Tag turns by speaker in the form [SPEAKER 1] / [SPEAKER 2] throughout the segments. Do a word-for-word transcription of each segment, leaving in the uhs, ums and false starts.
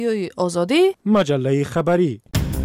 [SPEAKER 1] آزادی
[SPEAKER 2] مجله خبری.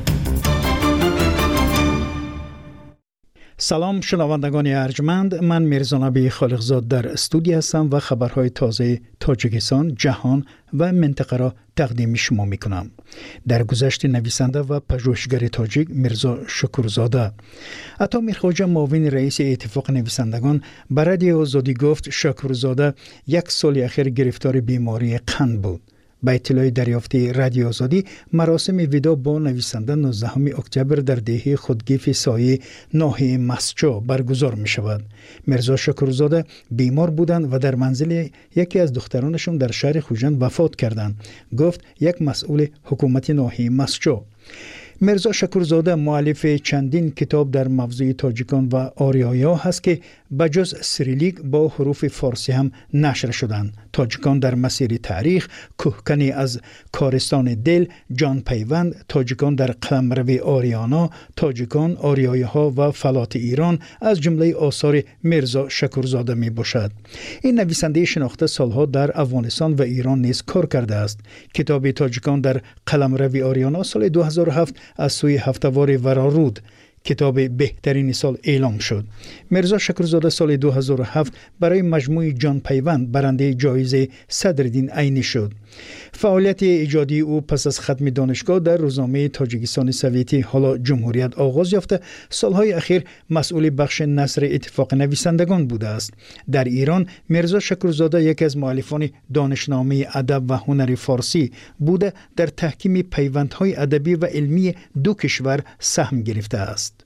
[SPEAKER 2] سلام شنوندگان ارجمند، من میرزا نبی خالقزاد در استودیو هستم و خبرهای تازه تاجیکستان، جهان و منطقه را تقدیم شما میکنم. در گذشت نویسنده و پژوهشگر تاجیک میرزا شکورزاده عطا میرخواجه معاون رئیس اتفاق نویسندگان به رادیو آزادی گفت شکورزاده یک سال اخیر گرفتار بیماری قند بود. با اطلاع دریافتی رادیو آزادی، مراسم ودا با نویسنده نوزدهم اکتبر در دهه خودگیف سایه ناحیه مسجو برگزار می شود. میرزا شکورزاده بیمار بودند و در منزل یکی از دخترانشون در شهر خوجند وفات کردند، گفت یک مسئول حکومت ناحیه مسجو. میرزا شکورزاده مؤلف چندین کتاب در موضوع تاجیکان و آریایا هست که بجز سریلیک با حروف فارسی هم نشر شدند. تاجیکان در مسیر تاریخ، کوهکنی از کارستان دل، جان پیوند، تاجیکان در قلمرو آریانا، تاجیکان، آریایی‌ها و فلات ایران از جمله آثار میرزا شکورزاده می باشد. این نویسنده شناخته سالها در افغانستان و ایران نیز کار کرده است. کتاب تاجیکان در قلمرو آریانا سال دو هزار و هفت از سوی هفتوار ورارود کتاب بهترین سال اعلام شد. میرزا شکورزاده سال دو هزار و هفت برای مجموعه جان پیوند برنده جایزه صدرالدین عینی شد. فعالیت ایجادی او پس از ختم دانشگاه در روزنامه تاجیکستان سوویتی حالا جمهوریت آغاز یافته، سالهای اخیر مسئول بخش نثر اتفاق نویسندگان بوده است. در ایران میرزا شکورزاده یکی از مؤلفان دانشنامه ادب و هنر فارسی بوده، در تحکیم پیوندهای ادبی و علمی دو کشور سهم گرفته است.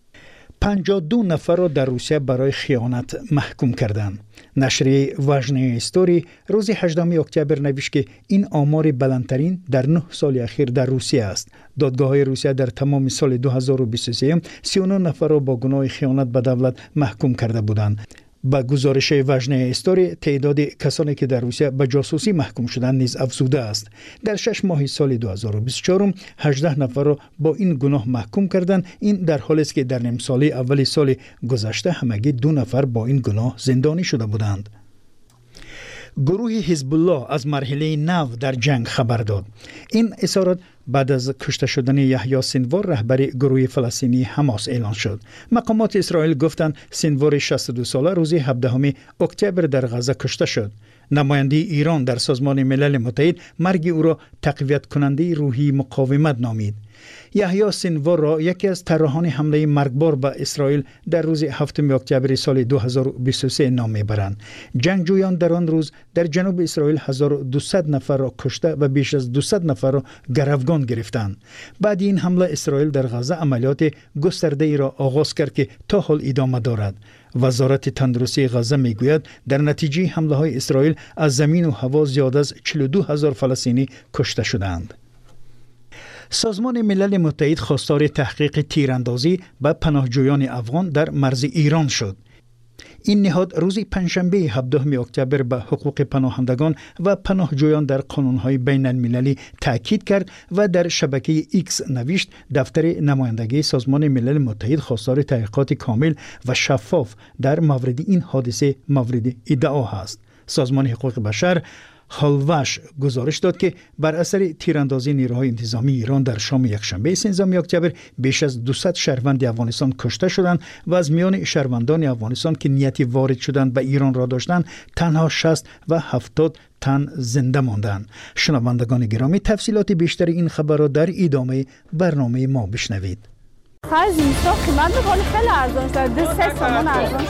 [SPEAKER 2] پنجاه و دو نفر را در روسیه برای خیانت محکوم کردند. نشریه وژنه استوری روز هجدهم اکتبر نوشت که این آمار بلندترین در نه سال اخیر در روسیه است. دادگاه‌های روسیه در تمام سال دو هزار و بیست و سه سی و نه نفر را با گناه خیانت به دولت محکوم کرده بودند. با گزارش وژنه استوری، تعداد کسانی که در روسیه به جاسوسی محکوم شدند نیز افزوده است. در شش ماه سال دو هزار و بیست و چهار هجده نفر را با این گناه محکوم کردند. این در حالی است که در نیم ساله اول سال گذشته همگی دو نفر با این گناه زندانی شده بودند. گروه حزب الله از مرحله نو در جنگ خبر داد. این اظهارات بعد از کشته شدن یحیی سینوار رهبر گروه فلسطینی حماس اعلان شد. مقامات اسرائیل گفتند سینوار شصت و دو ساله روز هفدهم اکتبر در غزه کشته شد. نماینده ایران در سازمان ملل متحد مرگ او را تقویت کننده روحی مقاومت نامید. یحیی سینوار را یکی از طراحان حمله مرگبار به اسرائیل در روز هفتم اکتبر سال دو هزار و بیست و سه نام میبرند. جنگجویان در آن روز در جنوب اسرائیل هزار و دویست نفر را کشته و بیش از دویست نفر را گروگان گرفتند. بعد این حمله اسرائیل در غزه عملیات گسترده ای را آغاز کرد که تا حال ادامه دارد. وزارت تندرستی غزه میگوید در نتیجه حمله های اسرائیل از زمین و هوا زیاد از چهل و دو هزار فلسطینی کشته شدند. سازمان ملل متحد خواستار تحقیق تیراندازی به پناهجویان افغان در مرز ایران شد. این نهاد روز پنجشنبه هفدهم اکتبر به حقوق پناهندگان و پناهجویان در قانون‌های بین المللی تاکید کرد و در شبکه ایکس نوشت دفتر نمایندگی سازمان ملل متحد خواستار تحقیقات کامل و شفاف در مورد این حادثه مورد ادعا است. سازمان حقوق بشر هالوش گزارش داد که بر اثر تیراندازی نیروهای انتظامی ایران در شام یکشنبه سیزدهم اکتبر بیش از دویست شهروند افغانستان کشته شدند و از میان شهروندان افغانستان که نیتی وارد شدند به ایران را داشتند تنها شصت و هفتاد تن زنده ماندند. شنوندگان گرامی، تفصیلات بیشتر این خبر را در ادامه برنامه ما بشنوید.
[SPEAKER 3] خیلی زیستا قیمت میکنه خیلی ارزان شد. دو سه سامان ارزان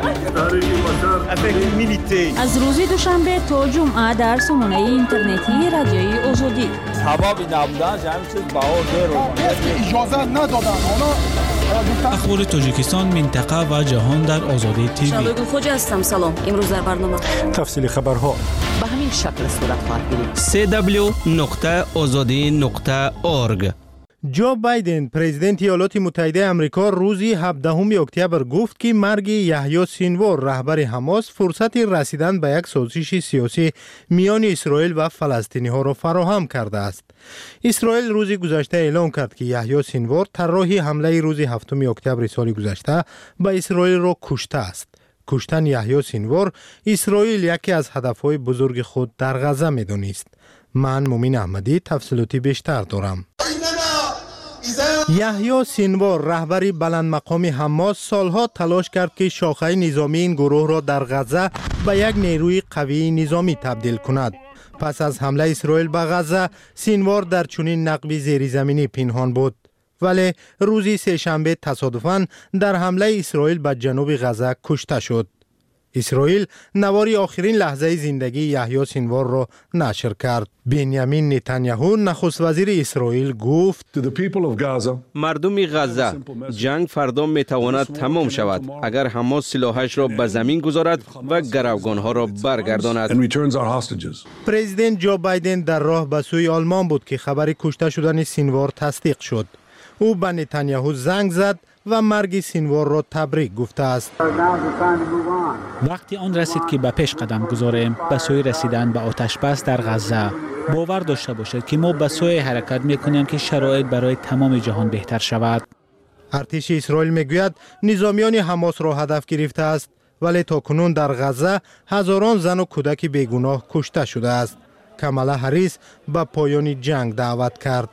[SPEAKER 3] شد.
[SPEAKER 4] از روز دوشنبه تا جمعه در سامانه اینترنتی رادیوی آزادی.
[SPEAKER 5] هوا بی نبودن جمعی چیز باور دارد.
[SPEAKER 6] اجازه ندادن.
[SPEAKER 7] اخبار تاجیکستان، منطقه و جهان در آزادی تیوی.
[SPEAKER 8] شبگون خوجه هستم. سلام. امروز در برنامه
[SPEAKER 2] تفصیل خبرها
[SPEAKER 8] به همین شکل صورت خواهد گرفت.
[SPEAKER 9] سی دبلیو نقطه آزادی نقطه اورگ.
[SPEAKER 10] جو بایدن پرزیدنت ایالات متحده آمریکا روزی هفدهم اکتبر گفت که مرگ یحیی سینوار رهبر حماس فرصت رسیدن به یک سازش سیاسی میان اسرائیل و فلسطینی ها را فراهم کرده است. اسرائیل روز گذشته اعلام کرد که یحیی سینوار طراح حمله روز هفتم اکتبر سال گذشته به اسرائیل را کشته است. کشتن یحیی سینوار اسرائیل یکی از هدفهای بزرگ خود در غزه می‌دانست. من مومین احمدی تفصیلاتی بیشتر دارم. یحیی سینوار رهبری بلند مقامی حماس سالها تلاش کرد که شاخه نظامی این گروه را در غزه به یک نیروی قوی نظامی تبدیل کند. پس از حمله اسرائیل به غزه سینوار در چنین نقبی زیرزمینی پنهان بود، ولی روزی سه‌شنبه تصادفاً در حمله اسرائیل به جنوب غزه کشته شد. اسرائیل نواری آخرین لحظه زندگی یحیی سینوار را نشر کرد. بنیامین نتانیاهو نخست وزیر اسرائیل گفت:
[SPEAKER 9] مردم غزه، جنگ فردا میتواند تمام شود اگر حماس سلاحش را به زمین گذارد و گروگانها را برگرداند.
[SPEAKER 10] پرزیدنت جو بایدن در راه به سوی آلمان بود که خبر کشته شدن سینوار تصدیق شد. او به نتانیاهو زنگ زد و مرگ سینوار را تبریک گفته است.
[SPEAKER 7] وقتی آن رسید که به پیش قدم گذاریم به سوی رسیدن به آتش بس در غزه. باور داشته باشید که ما به سوی حرکت میکنیم که شرایط برای تمام جهان بهتر شود.
[SPEAKER 10] ارتش اسرائیل میگوید نظامیان حماس را هدف گرفته است، ولی تاکنون در غزه هزاران زن و کودک بیگناه کشته شده است. کامالا هریس به پایان جنگ دعوت کرد.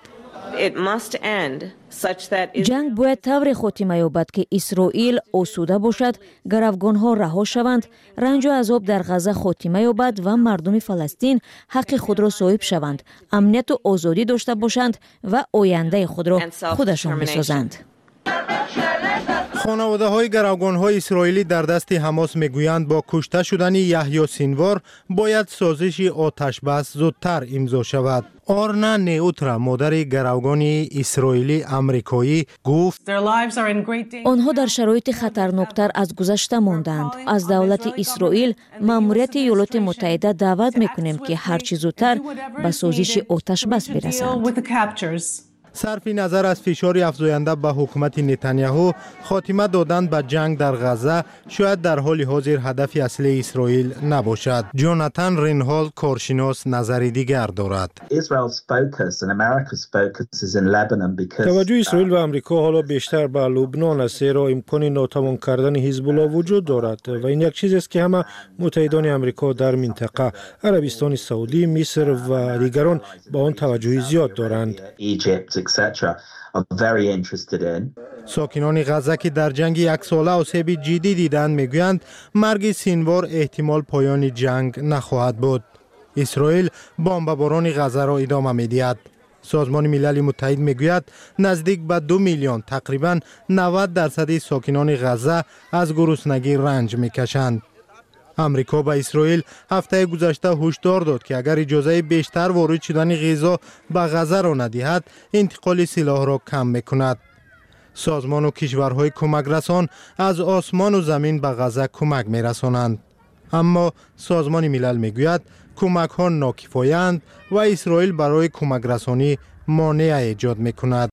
[SPEAKER 4] جنگ باید طور خاتمه یابد که اسرائیل آسوده باشد، گروگانها رها شوند، رنج و عذاب در غزه خاتمه یابد و مردم فلسطین حق خود را صاحب شوند، امنیت و آزادی داشته باشند و آینده خود را خودشان بسازند.
[SPEAKER 10] خانواده های گروگان های اسرائیلی در دست حماس میگویند با کشته شدن یحیی سینوار باید سازش آتش بس زودتر امضا شود. آرنا نیوترا مادر گروگان اسرائیلی امریکایی گفت:
[SPEAKER 4] آنها در شرایط خطرناکتر از گذشته ماندند. از دولت اسرائیل ماموریت ایالات متحده دعوت میکنیم که هرچی زودتر به سازش آتش بس برسند.
[SPEAKER 10] صرف نظر از فشار افزاینده به حکومت نتانیاهو، خاتمه دادن به جنگ در غزه شاید در حال حاضر هدف اصلی اسرائیل نباشد. جوناتان رینهال کارشناس نظری دیگر دارد.
[SPEAKER 1] توجه اسرائیل و آمریکا حالا بیشتر به لبنان است، زیرا امکان ناتمام کردن حزب الله وجود دارد و این یک چیز است که همه متحدان آمریکا در منطقه، عربستان سعودی، مصر و دیگران با آن توجه زیاد دارند.
[SPEAKER 6] et cetera are very interested in.
[SPEAKER 10] ساکنان غزه که در جنگ یک ساله آسیب جدی دیدند میگویند مرگ سینوار احتمال پایان جنگ نخواهد بود. اسرائیل بمباران غزه را ادامه میدهد. سازمان ملل متحد میگوید نزدیک به دو میلیون تقریباً نود درصد ساکنان غزه از گرسنگی رنج میکشند. امریکا به اسرائیل هفته گذشته هشدار داد که اگر اجازه بیشتر وارد شدن غذا به غزه را ندهد انتقال سلاح را کم میکند. سازمان و کشورهای کمک رسان از آسمان و زمین به غزه کمک میرسانند، اما سازمان ملل میگوید کمک ها ناکفایند و اسرائیل برای کمک رسانی مانع ایجاد میکند.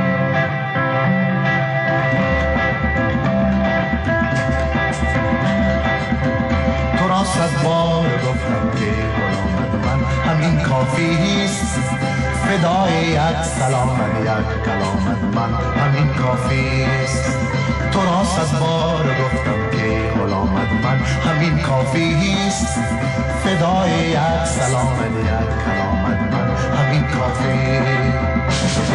[SPEAKER 11] صد بار گفتم که غلامت من همین کافی است، فدای یک سلامت یک کلامت من همین کافی است. تو را صد بار گفتم که غلامت من همین کافی است، فدای یک سلامت یک کلامت من همین کافی است.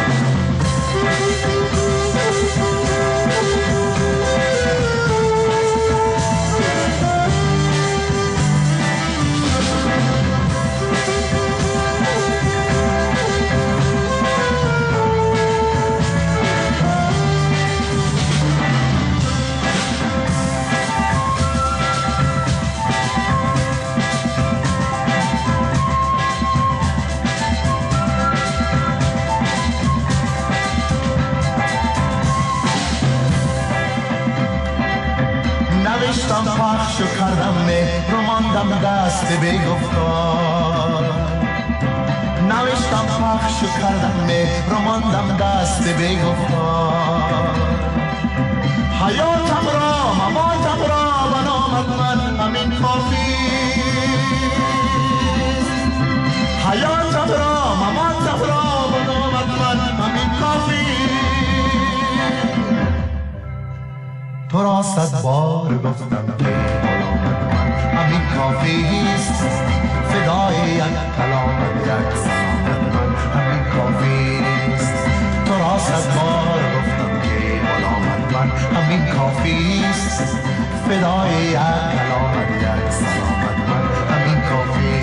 [SPEAKER 11] نوشتم پخش و کردم مهر و ماندم دست بی گفتار. نوشتم پخش و کردم مهر و ماندم دست بی گفتار. حیاتم را مماتم را به نامت من همین کافی. حیاتم را مماتم را به نامت من همین کافی. تو را صد بار گفتم که غلامت من همین کافی است، فدای یک کلامت یک فدای یک کلامت یک سلامت من همین کافی.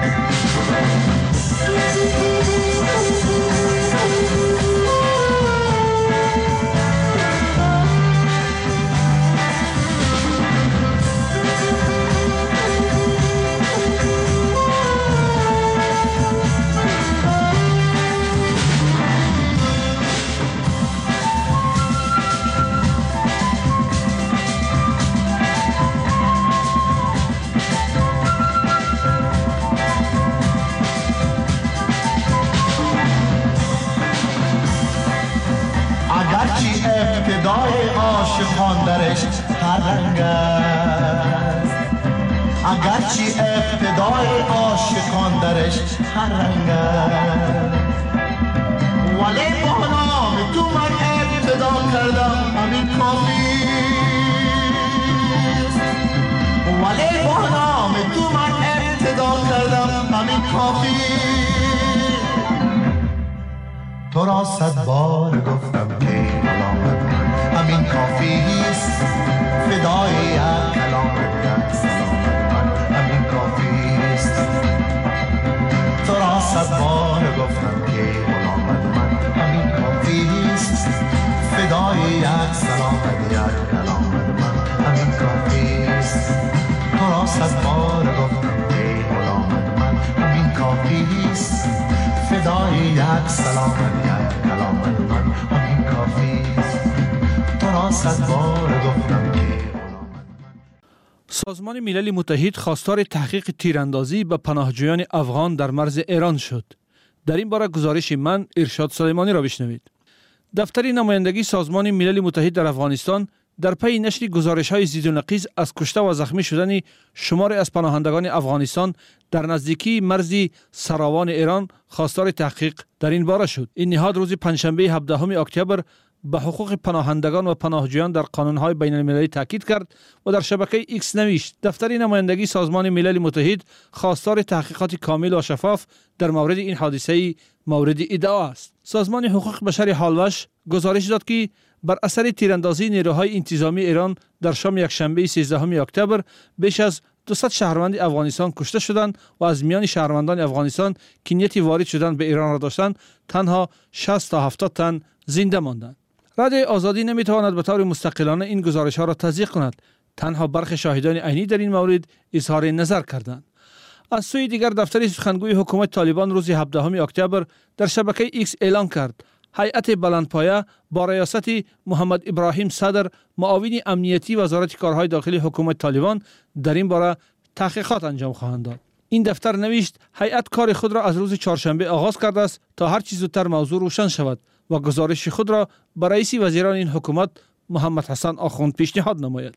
[SPEAKER 11] ابتدای عاشقان درش هر رنگ است، اگرچه ابتدای عاشقان درش هر رنگ است، ولی با نام تو من ابتدا کردم همین کافی است، ولی با نام تو من ابتدا کردم همین کافی. تو را صد بار گفتم که کلامت من همین کافی است، فدای یک کلامت یک سلامت من همین کافی است. تو را صد بار گفتم که کلامت من همین کافی است، فدای یک سلامت یک کلامت من همین کافی است. تو را صد بار گفتم که کلامت من همین کافی است، فدای یک سلامت یک کلامت من همین کافی است. تو را صد بار گفتم که
[SPEAKER 12] سازمان ملل متحد خواستار تحقیق تیراندازی به پناهجویان افغان در مرز ایران شد. در این باره گزارش من ارشاد سلیمانی را بشنوید. دفتر نمایندگی سازمان ملل متحد در افغانستان در پی نشر گزارش‌های ضد و نقیض از کشته و زخمی شدن شماری از پناهندگان افغانستان در نزدیکی مرز سراوان ایران خواستار تحقیق در این باره شد. این نهاد روز پنجشنبه هفدهم اکتبر به حقوق پناهندگان و پناهجویان در قانون‌های بین‌المللی تاکید کرد و در شبکه ایکس نوشت: دفتر نمایندگی سازمان ملل متحد خواستار تحقیقات کامل و شفاف در مورد این حادثه مورد ادعا است. سازمان حقوق بشر هالوش گزارش داد که بر اثر تیراندازی نیروهای انتظامی ایران در شام یکشنبه سیزدهم اکتبر بیش از دویست شهروند افغانستان کشته شدند و از میان شهروندان افغانستان که نیت وارد شدن به ایران را داشتند تنها شصت تا هفتاد تن زنده ماندند. رادیوی آزادی نمیتواند به طور مستقلانه این گزارش ها را تصدیق کند. تنها برخی شاهدان عینی در این مورد اظهار نظر کردند. از سوی دیگر دفتر سخنگوی حکومت طالبان روز هفدهم اکتبر در شبکه ایکس اعلان کرد هیئت بلندپایه با ریاست محمد ابراهیم صدر معاون امنیتی وزارت کارهای داخلی حکومت طالبان در این باره تحقیقات انجام خواهند داد. این دفتر نوشت هیئت کار خود را از روز چهارشنبه آغاز کرده است تا هر چه زودتر موضوع روشن شود و گزارش خود را به رئیس وزیران این حکومت محمد حسن آخوند پیشنهاد نماید.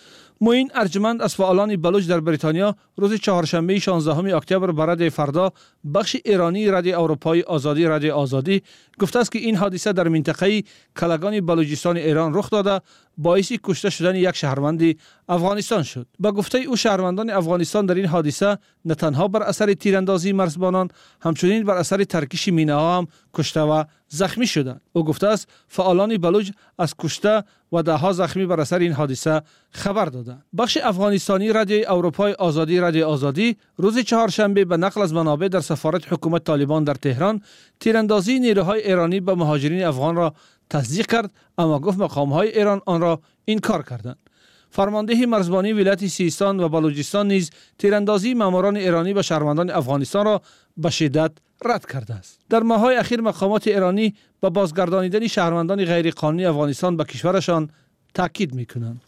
[SPEAKER 12] معین ارجمند از فعالان بلوچ در بریتانیا روز چهارشنبه شانزدهم اکتبر برای فردا بخش ایرانی رادیو اروپای آزادی رادیو آزادی گفته است که این حادثه در منطقه کلگان بلوچستان ایران رخ داده باعث کشته شدن یک شهروند افغانستان شد. با گفته او شهروندان افغانستان در این حادثه نه تنها بر اثر تیراندازی مرزبانان همچنین بر اثر ترکش مینه‌ها هم کشته و زخمی شدند. او گفته است فعالان بلوچ از کشته و ده ها زخمی بر اثر این حادثه خبر دادند. بخش افغانستانی رادیو اروپای آزادی رادیو آزادی روز چهارشنبه به نقل از منابع در سفارت حکومت طالبان در تهران تیراندازی نیروهای ایرانی به مهاجرین افغان را تصدیق کرد، اما گفت مقام‌های ایران آن را انکار کردند. فرمانده مرزبانی ولایت سیستان و بلوچستان نیز تیراندازی ماموران ایرانی به شهروندان افغانستان را به شدت رد کرده است. در ماه‌های اخیر مقامات ایرانی به بازگردانیدن شهروندان غیرقانونی افغانستان به کشورشان تاکید می‌کنند.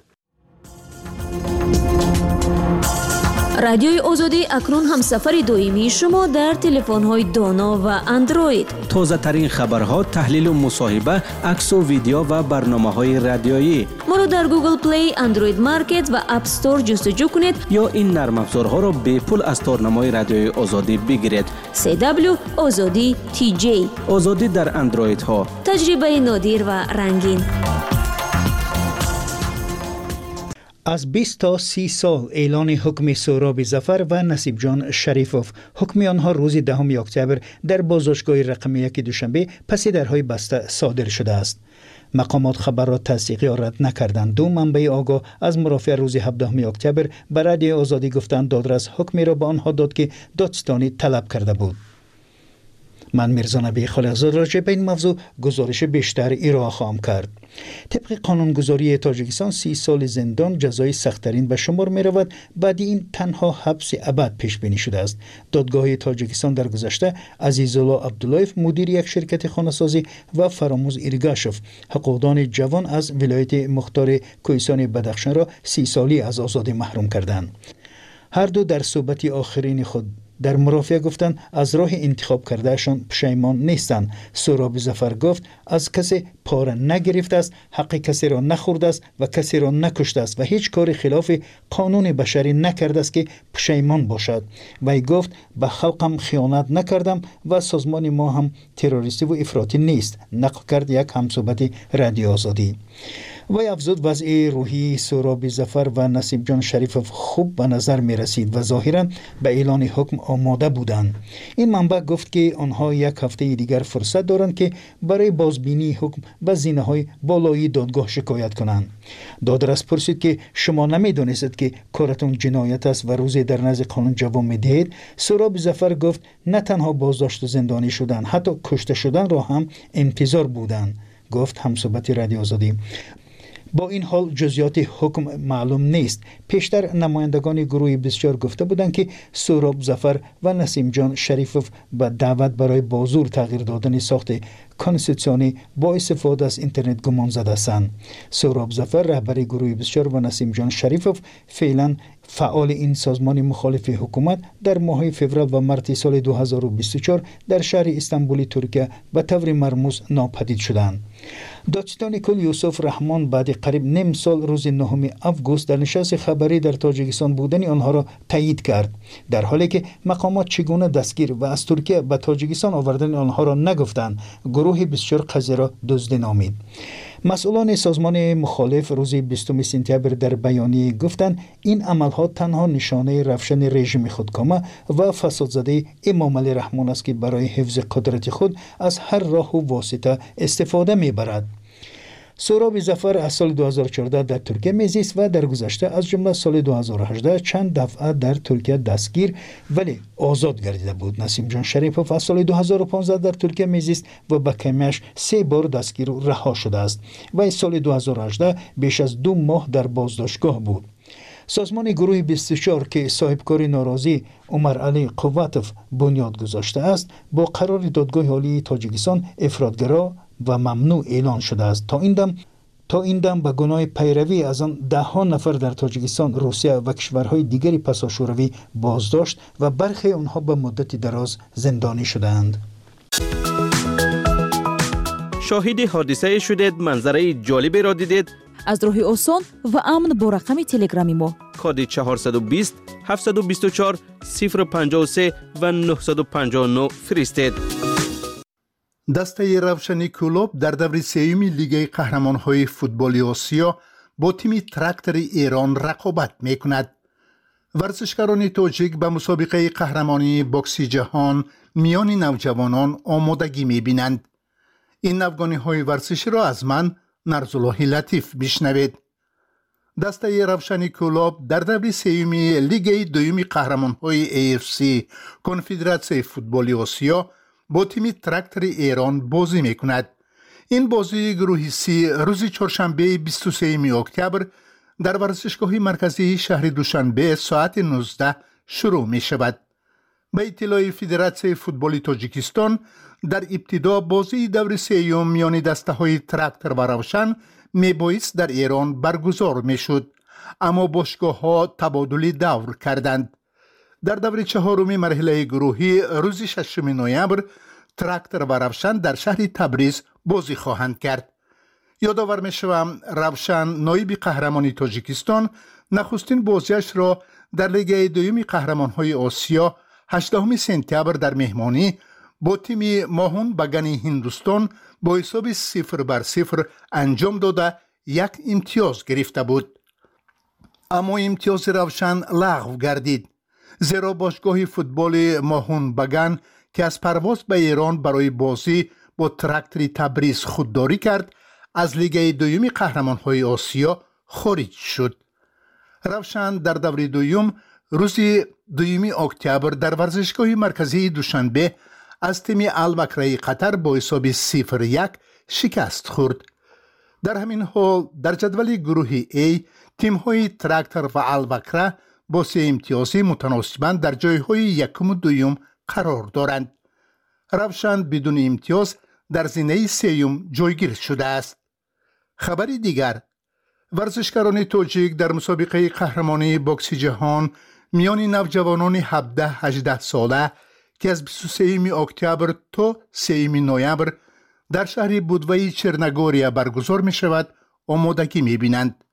[SPEAKER 4] رادیوی آزادی اکنون همسفر دائمی شما در تلفن‌های دانا و اندروید.
[SPEAKER 9] تازه ترین خبرها، تحلیل و مصاحبه، عکس و ویدیو و برنامه‌های رادیویی.
[SPEAKER 4] ما را در گوگل پلی، اندروید مارکت و اپ استور جستجو کنید
[SPEAKER 9] یا این نرم افزارها را به پول از تارنمای رادیوی آزادی بگیرید.
[SPEAKER 4] سی دبلیو آزادی تی جی.
[SPEAKER 9] آزادی در اندروید ها.
[SPEAKER 4] تجربه نادر و رنگین.
[SPEAKER 2] از بیست تا سی سال اعلان حکم سهراب ظفر و نصیب جان شریفوف. حکم آنها روز دهم اکتبر در بازداشتگاه رقم یک دوشنبه پس درهای بسته صادر شده است. مقامات خبر را تصدیقی رد نکردند. دو منبع آگاه از مرافع روز هفدهم اکتبر به رادیو آزادی گفتند دادرس حکمی را به آنها داد که دادستانی طلب کرده بود. من میرزا نبی خالقزاد راجع به این موضوع گزارش بیشتر ارائه خواهم کرد. طبق قانونگذاری تاجیکستان سی سال زندان جزای سخت‌ترین به شمار می رود. بعد این تنها حبس ابد پیش بینی شده است. دادگاه تاجیکستان در گذشته عزیزالله عبداللهیف مدیر یک شرکت خانه‌سازی و فراموز ایرگاشوف حقوقدان جوان از ولایت مختار کوهستان بدخشان را سی سالی از آزادی محروم کردند. هر دو در صحبت آخرین خود در مرافعه گفتند از راه انتخاب کردهشان پشیمان نیستند. سهراب ظفر گفت از کسی پاره نگرفته است، حق کسی را نخورده است و کسی را نکشته است و هیچ کار خلاف قانون بشری نکرده است که پشیمان باشد. وی گفت به خلقم خیانت نکردم و سازمان ما هم تروریستی و افراطی نیست. نقل کرد یک همصحبت رادیو آزادی. وی افزود وضع روحی سهراب ظفر و نصیب جان شریفوف خوب به نظر می رسید و ظاهرا به اعلان حکم آماده بودند. این منبع گفت که آنها یک هفته دیگر فرصت دارند که برای بازبینی حکم به زینه‌های بالایی دادگاه شکایت کنند. دادرس پرسید که شما نمی‌دانستید که کارتون جنایت است و روزی در نزد قانون جواب می‌دهید؟ سهراب ظفر گفت نه تنها بازداشت و زندانی شدن، حتی کشته شدن را هم انتظار بودند. گفت همصحبت رادیو آزادی. با این حال جزئیات حکم معلوم نیست. پیشتر نمایندگان گروه بسیار گفته بودند که سهراب ظفر و نسیم جان شریفوف به دعوت برای بازور تغییر دادن ساخت کنستیتوسیونی با استفاده از اینترنت گمان زده هستند. سهراب ظفر رهبر گروه بسیار و نسیم جان شریفوف فعلا فعال این سازمان مخالف حکومت در ماه فوریه و مارس سال دو هزار و بیست و چهار در شهر استانبول ترکیه به طور مرموز ناپدید شدند. دادستان کل یوسف رحمان بعد قریب نیم سال روز نهم آگوست در نشست خبری در تاجیکستان بودن آنها را تایید کرد، در حالی که مقامات چگونه دستگیر و از ترکیه به تاجیکستان آوردن آنها را نگفتند. گروه بسیار قضیه را دزدی نامید. مسئولان سازمان مخالف روز بیستم سپتامبر در بیانیه گفتند این عملها تنها نشانه رفشن رژیم خودکامه و فسادزده امام علی رحمان است که برای حفظ قدرت خود از هر راه و واسطه استفاده میبرد. سهراب ظفر از سال دو هزار و چهارده در ترکیه میزیست و در گذشته از جمله سال دو هزار و هجده چند دفعه در ترکیه دستگیر ولی آزاد گردیده بود. نسیم جان شریفوف از سال دو هزار و پانزده در ترکیه میزیست و به کمیش سه بار دستگیر و رها شده است و سال دو هزار و هجده بیش از دو ماه در بازداشتگاه بود. سازمان گروه بیست و چهار که صاحبکار ناراضی عمر علی قواتوف بنیاد گذاشته است با قرار دادگاه عالی تاجیکستان افراطگرا و ممنوع اعلان شده است. تا این دم تا این دم به گناه پیروی از آن ده ها نفر در تاجیکستان، روسیه و کشورهای دیگری پساشوروی بازداشت و برخی آنها به مدت دراز زندانی شدند.
[SPEAKER 9] شاهد حادثه شدید، منظره جالبی را دیدید؟
[SPEAKER 13] از راه آسان و امن با رقم تلگرامی ما
[SPEAKER 9] کد چهارصد و بیست هفتصد و بیست و چهار صفر پنجاه و سه و نه پنج نه فرستید.
[SPEAKER 14] دسته روشنی کلوب در دور سوم لیگ قهرمان‌های فوتبال آسیا با تیم تراکتور ایران رقابت می‌کند. ورزشکاران تاجیک به مسابقه قهرمانی بوکس جهان میان نوجوانان آمادگی می‌بینند. این افغانی‌های ورزشی را از من نرزالله لطیف بشنوید. دسته روشنی کلوب در دور سوم لیگ دوم قهرمان‌های ای اف سی کنفدراسیون فوتبال آسیا با تیم تراکتور ایران بازی میکند. این بازی گروه سی روز چهارشنبه بیست و سوم اکتبر در ورزشگاه مرکزی شهر دوشنبه ساعت نوزده شروع می شود. به اطلاع فدراسیون فوتبال تاجیکستان در ابتدا بازی دور سوم میان دسته های تراکتور و روشن میبایست در ایران برگزار میشد، اما باشگاه ها تبادل دور کردند. در دور چهارم مرحله گروهی روز ششم نوامبر تراکتور و روشن در شهر تبریز بازی خواهند کرد. یادآور می‌شوم روشن نایب قهرمان تاجیکستان نخستین بازیش را در لیگ دوم قهرمان‌های آسیا هجدهم سپتامبر در مهمانی با تیم ماهون بگن هندوستان با حساب صفر بر صفر انجام داده یک امتیاز گرفته بود. اما امتیاز روشن لغو گردید، زیرا باشگاه فوتبال ماهون بگن که از پرواز به ایران برای بازی با تراکتور تبریز خودداری کرد از لیگ دوم قهرمان‌های آسیا خارج شد. روشن در دوره دوم روز دوم اکتبر در ورزشگاه مرکزی دوشنبه از تیم البکره قطر با حساب صفر یک شکست خورد. در همین حال در جدول گروه A تیم‌های تراکتور و البکره با سه امتیاز متناسباً در جایهای یکم و دوم قرار دارند. روشن بدون امتیاز در زینه سیوم جایگیر شده است. خبری دیگر، ورزشکاران تاجیک در مسابقه قهرمانی بوکس جهان میان نوجوانان هفده هجده ساله که از بیست و سوم اکتبر تا سوم نوامبر در شهر بودوای چرنگوریا برگزار می شود آمادگی می بینند.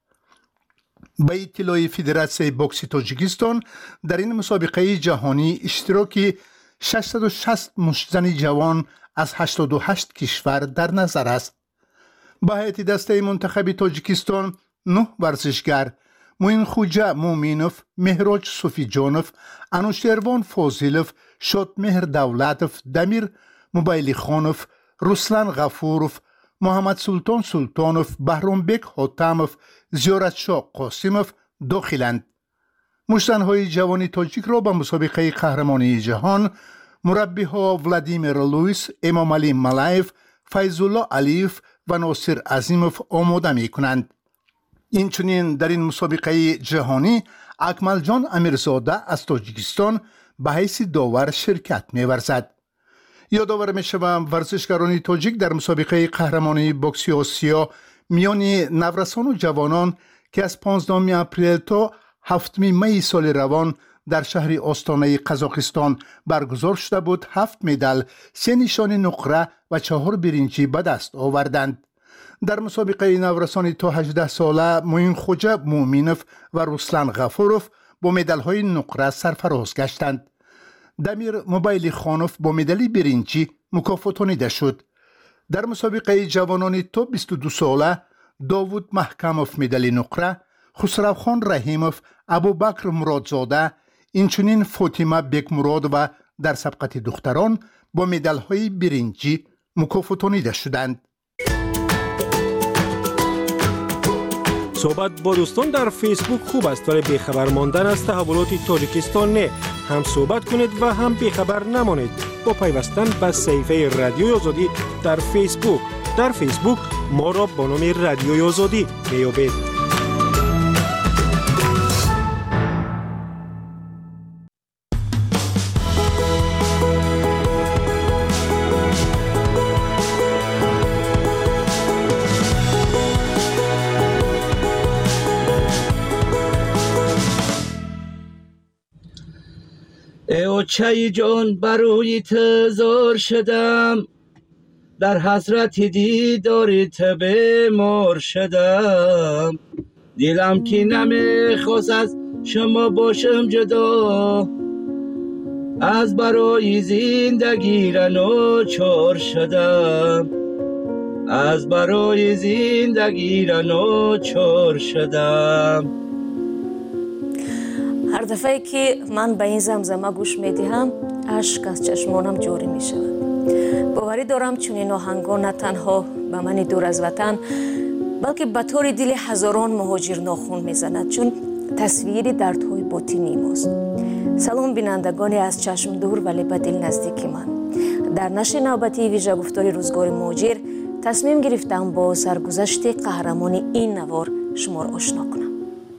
[SPEAKER 14] به اطلاع فدراسیون بوکس تاجیکستان در این مسابقه جهانی اشتراک ششصد و شصت مشتزن جوان از هشتاد و هشت کشور در نظر است. با هیئت دسته منتخب تاجیکستان نه ورزشگر موین خوجا مومینوف، مهراج صوفی جانوف، انوشیروان فاضلوف، شادمهر دولتوف، دمیر موبایلی خانوف، رسلان غفوروف، محمد سلطان سلطانوف، بهرامبک حاتموف، زیارتشاه قاسموف داخلند. مشتنهای جوان تاجیک را به مسابقه قهرمانی جهان مربیها ولادیمیر لوئیس، امام علی ملایف، فیض‌الله علیف و ناصر عظیموف آماده می کنند. اینچنین در این مسابقه جهانی اکمل جان امیرزاده از تاجیکستان به حیث داور شرکت می ورزد. یادآور می شوم ورزشکاران تاجیک در مسابقه قهرمانی بوکس آسیا میان نورسان و جوانان که از پانزدهم اپریل تا هفتم می سال روان در شهر آستانه قزاقستان برگزار شده بود، هفت مدال، سه نشان نقره و چهار برنجی به دست آوردند. در مسابقه نورسان تا هجده ساله موین خوجا مومینوف و رسلان غفوروف با مدال‌های نقره سرفراز گشتند. دمیر موبایلی خانوف با مدال برنجی مکافاتانیده شد. در مسابقه جوانان تا بیست و دو ساله داوود محکموف مدال نقره، خسروخان رحیموف، ابوبکر مرادزاده، اینچنین فاطمه بیک مراد و در سبقت دختران با مدال‌های برنجی مکافاتانیده شدند.
[SPEAKER 1] صحبت با دوستان در فیسبوک خوب است، ولی بیخبر ماندن از تحولات تاجیکستان نه. هم صحبت کنید و هم بیخبر نمانید با پیوستن به صفحه رادیوی آزادی در فیسبوک. در فیسبوک ما را با نام رادیوی آزادی میابید.
[SPEAKER 15] ای چای جان برای تزار شدم، در حسرت دیدارت بیمار شدم. دلم که نمیخواست از شما باشم جدا، از برای زندگی را ناچار شدم، از برای زندگی را ناچار شدم.
[SPEAKER 4] هر دفعه که من به این زمزمه گوش میدهم اشک از چشمانم جاری می شود. باوری دارم چون این آهنگان نه تنها به من دور از وطن بلکه به طور دل هزاران مهاجر ناخون میزند، چون تصویری دردهای باطنی ماست. سلام بینندگانی از چشم دور ولی به دل نزدیک من. در نشر نوبتی ویژه گفتار روزگار مهاجر تصمیم گرفتم با سرگذشت قهرمان این نوار شما را آشنا کنم.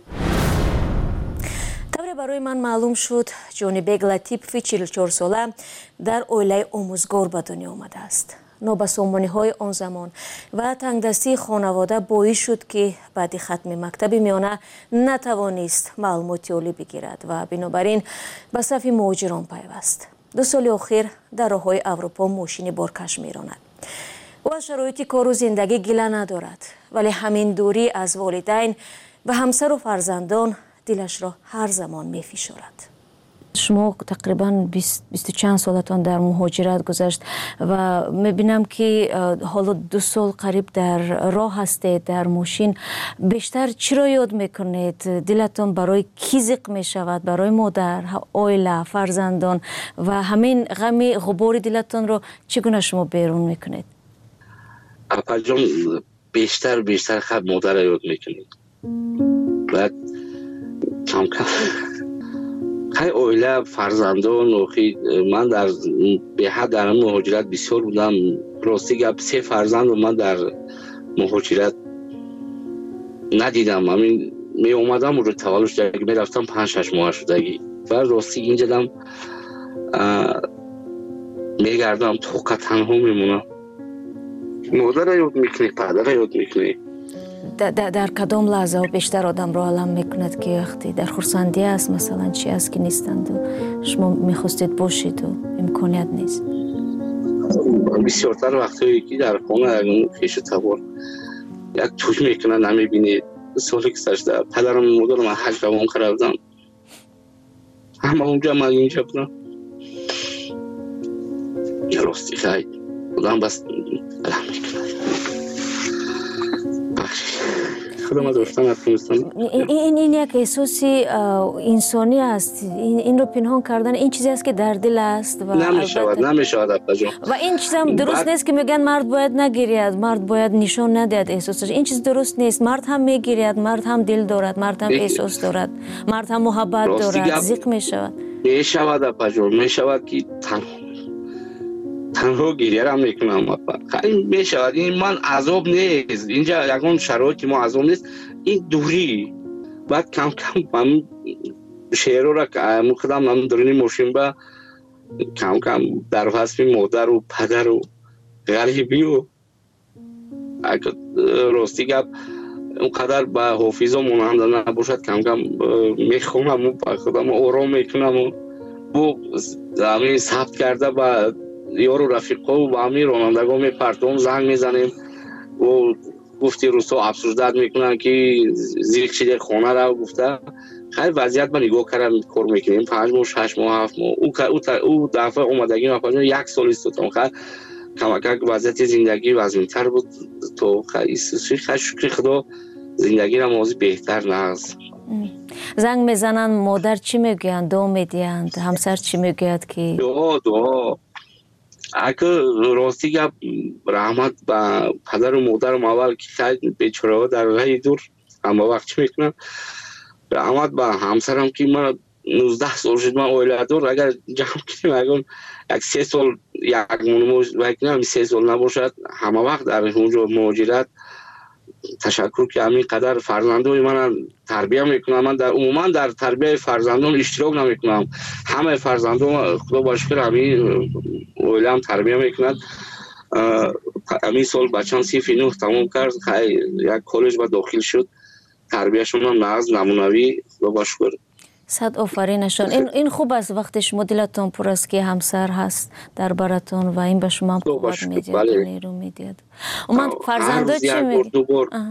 [SPEAKER 4] برای من معلوم شد جونی بیگ لطیفی چهل و چهار ساله در اویله آموزگار به دنیا آمده است. نابسامانی های آن زمان و تنگدستی خانواده باعث شد که بعد ختم مکتب میانه نتوانست معلومات عالی بگیرد و بنابراین به صف مهاجران پیوست. دو سال اخیر در راههای اروپا ماشین بارکش میراند. او از شرایط کار و زندگی گله ندارد، ولی همین دوری از والدین و همسر و فرزندان دلش را هر زمان می فشارد. شما تقریبا بیست چند سالتان در مهاجرت گذشت و میبینم که حالا دو سال قریب در راه هستید، در ماشین. بیشتر چی را یاد میکنید؟ دلتان برای کی زیق میشود؟ برای مادر، عائله، فرزندان و همین غم غبار دلتان رو چگونه شما بیرون میکنید؟
[SPEAKER 15] اپا جان بیشتر بیشتر خب مادر را یاد میکنید. بعد کم کم خیلی عائله، فرزندان و من در به حد در مهاجرت بسیار بودم. راستی گپ سه فرزند رو من در مهاجرت ندیدم. همین می اومدم و رو تولد شدگی می رفتم پنج شش ماه شدگی و راستی اینجا دم می گردم توقع تنها میمونم. مادر را یاد میکنی، پدر را یاد میکنی.
[SPEAKER 4] در, در کدام لحظه بیشتر آدم رو علم میکند که وقتی در خرسندی است مثلا چی است که نیستند و شما میخواستید باشید و امکانیت نیست؟
[SPEAKER 15] بسیارتر وقتی که در خانه اگه خیش تبار یک توش میکنه نمیبینید. سالی که سشته پدرم مادرم حج روان کردم، همه اونجا من اینجا بودم. راستی خیلی بودم بس علم میکنه.
[SPEAKER 4] این این یک احساسی انسانی است. این رو پنهان کردن این چیزی است که در دل است و
[SPEAKER 15] نمیشود نمیشود اپا جان.
[SPEAKER 4] و این چیز هم درست نیست که میگن مرد باید نگیرید، مرد باید نشان ندهد احساسش. این چیز درست نیست. مرد هم میگیرد، مرد هم دل دارد، مرد هم احساس دارد، مرد هم محبت دارد. زیق میشود
[SPEAKER 15] میشود اپا جان، میشود که تنها تنها گریه را میکنم. خیلی میشود. این من عذاب نیست، اینجا یکون شرایطی ما عذاب نیست، این دوری. بعد کم کم من شعر را که خودم من درونی ماشین با کم کم در حسب مادر و پدر و غریبی و اگر راستی گپ اونقدر به حافظم مانند نباشد کم کم میخونم و خودم آرام میکنم و بو همین ثبت کرده با یارو رفیقا و با همین رانندگاه میپرتم زنگ میزنیم و گفتی روستا افسردت میکنن که زیر چیده خانه را گفته. خیلی وضعیت من نگاه کردم کار میکنیم پنج ماه شش ماه هفت ماه او او دفعه اومدگی ما یک سال است. خیلی کمک وضعیت زندگی وضعیتر بود تو خیلی شکر خدا زندگی را موضوع بهتر نهست.
[SPEAKER 4] زنگ میزنن مادر چی میگویند؟ دعا میدیند؟ همسر چی میگوید که
[SPEAKER 15] دعا دعا اگه راستی گپ رحمت با پدر و مادرم اول که خیلی بیچاره ها در راه دور اما وقت چی میکنم رحمت با همسرم که من نوزده سال شد من عائله دار اگر جمع کنیم اگر یک سه سال یک مونموز بکنم سه سال نباشد همه وقت در اونجا مهاجرت تشکر که همین قدر فرزندان من تربیه میکنم. من در عموما در تربیه فرزندان اشتراک نمیکنم. همه فرزندان خدا با شکر همین عائله هم تربیه میکنند. همین سال بچه‌م صف نه تمام کرد، یک کالج با داخل شد، تربیهشون هم ناز نمونوی خدا با شکر.
[SPEAKER 4] صد آفرینشان. این این خوب است وقتی شما دلتون پر است که همسر هست در براتون و این به شما هم قوت میده، نیرو میده. و من فرزندا چی میگم؟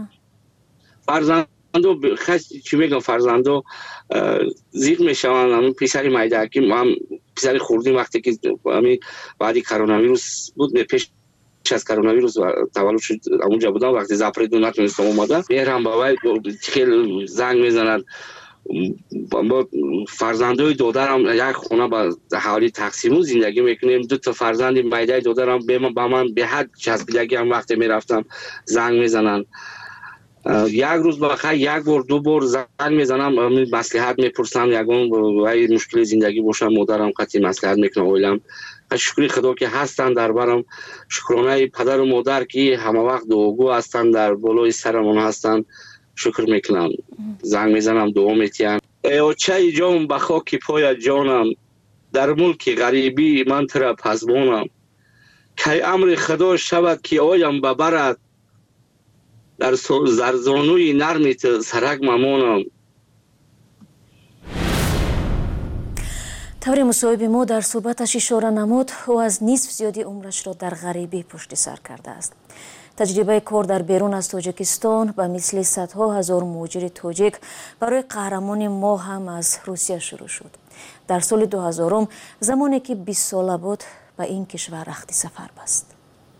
[SPEAKER 15] فرزندو خیلی چی میگم فرزندو زیر میشوند. همین پسر مایدکی ما پسر خوردیم وقتی که همین بعدی کرونا ویروس بود پیش از کرونا ویروس تولد شد اونجا بودم وقتی زپر دو نتونستم اومدم میرم بابای خیلی زنگ میزنن. با فرزندای دادرم یک خونه با حوالی تقسیم زندگی میکنیم. دو تا فرزندی مایدای دادرم به من با من به حد چسبیدگی هم وقتی میرفتم زنگ میزنن. یک روز بخیر یک بار دو بار زنگ میزنم مصلحت میپرسم یگان وای مشکل زندگی باشم مادرم قطعی مصلحت میکنه اولم. شکر خدا که هستن در برم. شکرانه پدر و مادر که همه وقت دعاگو هستن در بالای سرمون هستن. شکر میکنم. زنگ میزنم دعا میتیم. ای چای جان به خاک پای جانم در ملک غریبی من ترا پزبانم. کی امر خدا شود که آیم ببرد در زرزانوی نرمیت سرک ممانم.
[SPEAKER 4] طور مصاحبه ما در صحبتش اشاره نمود او از نصف زیادی عمرش را در غریبی پشت سر کرده است. تجربه کار در بیرون از تاجیکستان به مثل صدها هزار مهاجر تاجیک برای قهرمان ما هم از روسیه شروع شد. در سال دو هزار زمانی که بیست ساله بود به این کشور رخت سفر بست.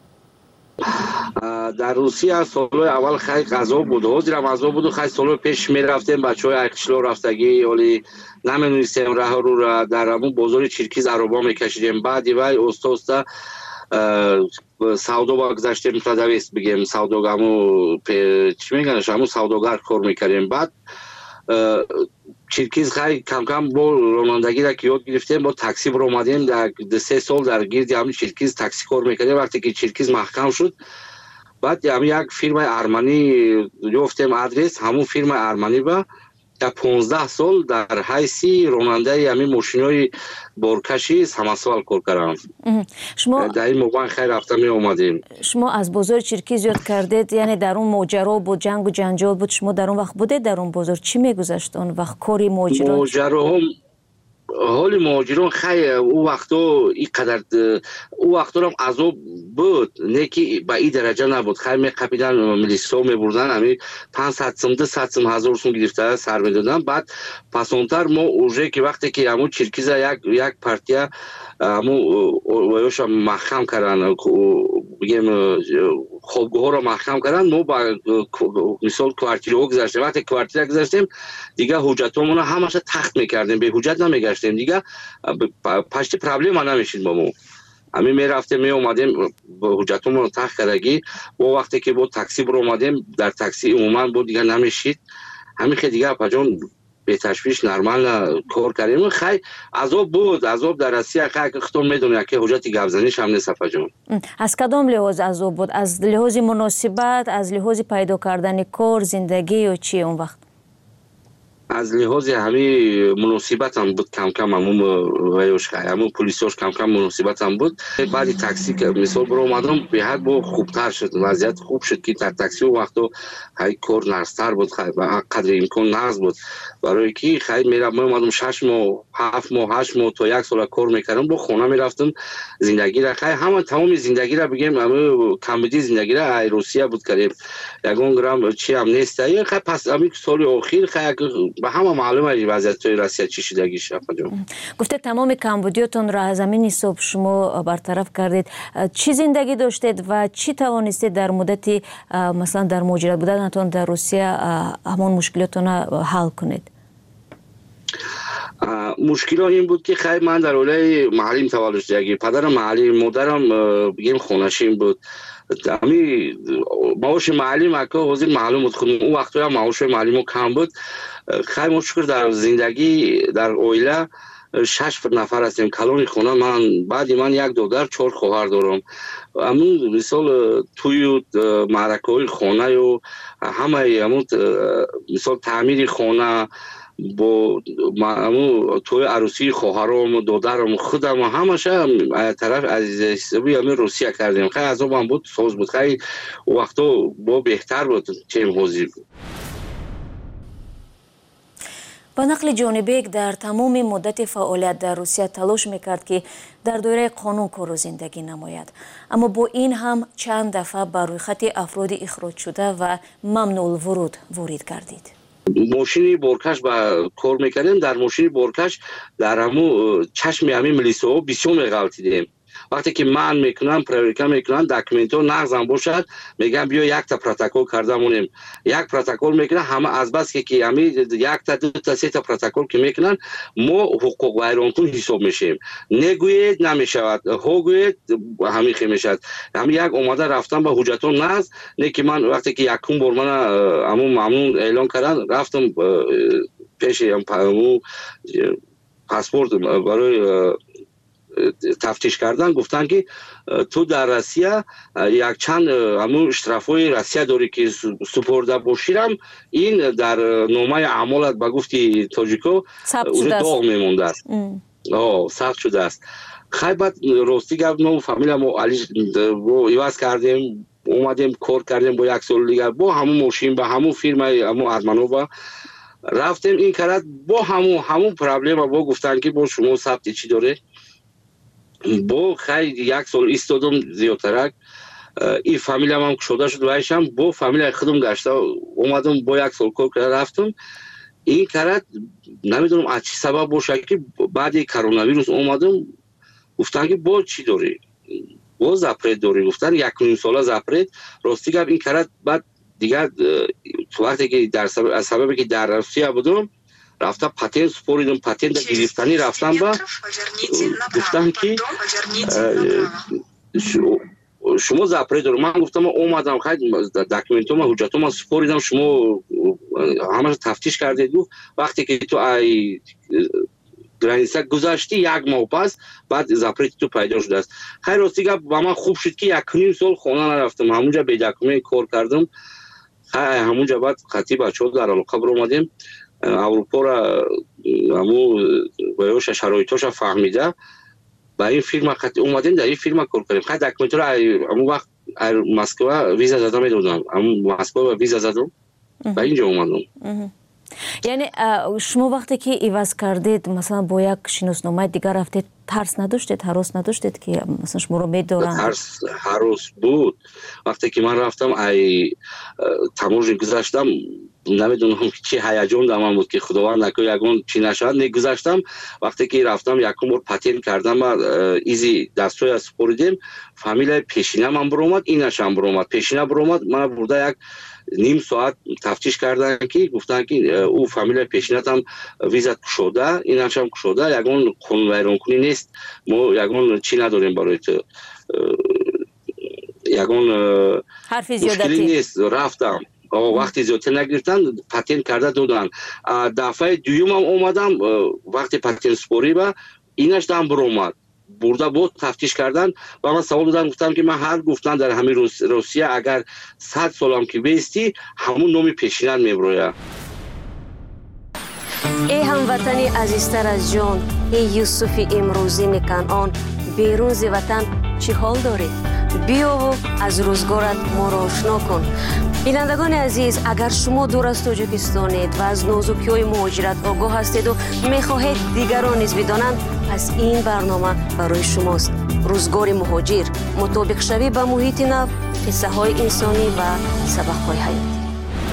[SPEAKER 15] در روسیه سالهای اول خیلی غذا بود، حاضرم غذا بود و خیلی سالهای پیش می رفتیم بچه های اکشلو رفتگی ولی نمی‌دونستیم راه رو را در همون بازار چیرکیز عربا میکشیدیم. بعدی وای استا استا سودا با گذاشتیم تا دویست بگیم سودا همون چی میگن همون سوداگر کار میکردیم. بعد چیرکیز خیلی کم کم با رانندگی را که یاد گرفتیم با تاکسی برو اومدیم در سه سال در گیرد همون چیرکیز تاکسی کار میکردیم. وقتی که چیرکیز محکم شد بعد همون یک فیرم ارمنی گفتیم آدرس همون فیرم ارمنی با در پانزده سال در حیثی راننده همین ماشینای بارکشی همسال کار کردم.
[SPEAKER 4] شما
[SPEAKER 15] در این موقع خیلی رفتم می اومدیم.
[SPEAKER 4] شما از بازار چیرکیز یاد کردید، یعنی در اون ماجرا بود، جنگ و جنجال بود، شما در اون وقت بودید در اون بازار چی میگذشت اون وقت کاری ماجرا؟
[SPEAKER 15] ماجرا هم حالی مهاجران خیلی او وقتا اینقدر او وقتا هم عذاب بود، نه که به این درجه نبود. خیلی میقپیدن ملیسا میبردن همین پانصد سوم ده صد سوم هزار سوم گرفته سر میدادن. بعد پسانتر ما اوجه که وقتی که همون چیرکیز یک یک پارتیا همون ویوش محکم کردن بگیم خوابگاه ها رو محکم کردن ما با مثال کوارتیر ها گذاشتیم. وقتی کوارتیر گذاشتیم دیگه حجت همون همش تخت میکردیم، به حجت نمیگشتیم دیگه پشت پرابلم ها نمیشید با ما. همین می رفتیم می اومدیم با حجت همون تخت کردگی و وقتی که با تاکسی برو اومدیم در تاکسی عموما بود دیگه نمیشید. همین که دیگه پجان به تشویش نرمال کار کردیم. خیلی عذاب بود، عذاب در روسیه خیلی خودتون میدونید که حجت گوزنیش هم نیست پجان.
[SPEAKER 4] از کدام لحاظ عذاب بود؟ از لحاظ مناسبت، از لحاظ پیدا کردن کار، زندگی و چی اون وقت؟
[SPEAKER 15] از لحاظ همین مناسبت هم بود کم کم همون ویوش خیلی همون پلیساش کم کم مناسبت هم بود. بعدی تاکسی که مثال برو اومدم به حد با خوبتر شد، وضعیت خوب شد که در تاکسی و وقتا خیلی کار نرستر بود، خیلی قدر امکان نرز بود برای که خیلی میرم من اومدم شش ماه هفت ماه هشت ماه تا یک سال کار میکردم با خونه میرفتم زندگی را خیلی همه تمام زندگی را بگیم همون کمبودی زندگی را ای روسیه بود کردیم یگان گرام چی هم نیست. خیلی پس همین سال اخیر خیلی به همه معلومه وضعیت توی روسیه چی شدگیش.
[SPEAKER 4] گفته تمام کمبودیاتون را از همین حساب شما برطرف کردید. چی زندگی داشتید و چی توانستید در مدتی مثلا در مهاجرت بودنتون در روسیه همون مشکلاتون حل کنید؟
[SPEAKER 15] مشکل این بود که خیلی من در اولای محلیم تولد شدگی، پدرم محلی، مادرم بگیم خونشیم بود. امی معاش معلی مکه حاضر معلوم بود خودم اون وقتا معاش معلی کم بود. خیلی مشکل در زندگی در اویله شش نفر هستیم کلانی خونه من بعد من یک دختر چهار خواهر دارم. همون مثال توی معرکه خونه و همه همون مثال تعمیر خونه با همون توی عروسی خواهرام و دخترم خودم همش طرف از حسابی همین روسیه کردیم. خیلی عذاب هم بود، سوز بود، خیلی وقتا با بهتر بود چه حاضر بود.
[SPEAKER 4] با نقل جانبیک در تمام مدت فعالیت در روسیه تلاش میکرد که در دایره قانون کار و زندگی نماید، اما با این هم چند دفعه بر روی خط افراد اخراج شده و ممنوع الورود وارد گردید.
[SPEAKER 15] ماشینی بارکش با کار میکردیم، در ماشینی بارکش در همون چشم همین ملیسا بسیار میغلطیدیم. وقتی که من میکنم پروریکا میکنم داکیومنتو نقضم باشد میگم بیا یک تا پروتکل کردمونیم یک پروتکل میکنن همه از بس که که همین یک تا دو تا سه تا پروتکل که میکنن ما حقوق ویرانکن حساب میشیم. نگوید نمیشود، ها گوید همین خی میشد. همین یک اومده رفتم با حجتون نقض نه که من وقتی که یکم بار من همون ممنون اعلان کردن رفتم پیش همون پاسپورت برای تفتیش کردن گفتن که تو در روسیه یک چند همون اشترافای روسیه داری که سپرده باشیرم این در نامه اعمالت به گفتی تاجیکو داغ میمونده است. آه ثبت شده است. خیلی بعد راستی گفت ما فامیل ما علی ایواز کردیم اومدیم کار کردیم با یک سال دیگر با همون ماشین با همون فیرم همون ارمنو با رفتیم این کرد با همون همون پرابلم با گفتن که با شما ثبت چی داره با خیلی یک سال ایستادم زیادترک این فامیل هم شده شد وایشم با فامیل خودم گشته اومدم با یک سال کار کرده رفتم این کرد نمیدونم از چی سبب باشه که بعد کرونا ویروس اومدم گفتن که با چی داری با زپرید داری گفتن یک نیم ساله زپرید راستی گفت این کرد بعد دیگه وقتی که در سبب از سببی که در روسیه بودم رفتم پتنت سپوریدم پتنت گرفتنی رفتم با گفتن که شما زپرید داری من گفتم اومدم خیلی داکیومنتوم حجتوم سپوریدم شما همه تفتیش کردید وقتی که تو ای گرانیسه گذاشتی یک ماه پس بعد زپریت تو پیدا شده است خیلی راستی گفت با من خوب شد که یک نیم سال خونه نرفتم همونجا به داکیومنت کار کردم همونجا بعد خطی بچه ها در علاقه بر اومدیم اروپا را همون بایوش شرایطاش فهمیده با این فیلم خطی اومدیم در این فیلم کار کردیم خیلی داکیومنت را همون وقت مسکو ویزا زدم میدونم همون مسکو ویزا زدم و اینجا اومدم
[SPEAKER 4] یعنی شما وقتی که ایواز کردید مثلا با یک شناسنامه دیگر رفتید ترس نداشتید هراس نداشتید که مثلا شما رو میدارن
[SPEAKER 15] ترس هراس بود وقتی که من رفتم ای تمرین گذاشتم نمیدونم چه هیجان در من بود که خداوند نکنه یگون چی نشد نگذاشتم وقتی که رفتم یکم بار پتین کردم و ایزی دستوی از سپوریدیم فامیل پیشینه من برومد اینش هم برومد پیشینه برومد من برده یک نیم ساعت تفتیش کردن که گفتن که او فامیل پیشینت هم ویزا کشوده اینش هم کشوده یگون خون ویران کنی نیست ما یگون چی نداریم برای تو یگون
[SPEAKER 4] حرفی
[SPEAKER 15] زیادتی نیست رفتم وقتی زیادتی نگرفتن پتین کرده دادن دفعه دویم هم اومدم وقتی پتین سپوری با اینش هم برومد برده بود تفتیش کردن و من سوال دادم گفتم که من هر گفتن در همین روس، روسیه اگر صد سالم که بیستی همون نومی پیشینن میبروید
[SPEAKER 16] ای هموطنی عزیزتر از جان ای یوسف امروزین کنعان بیرون ز وطن چی حال داری بیا و از روزگارت ما را آشنا کن بینندگان عزیز اگر شما دور از تاجیکستانید و از نازکی‌های مهاجرت آگاه هستید و میخواهید دیگران نیز بدانند پس این برنامه برای شماست روزگار مهاجر مطابق شوی به محیط نو قصه های انسانی و سبق های حیاتی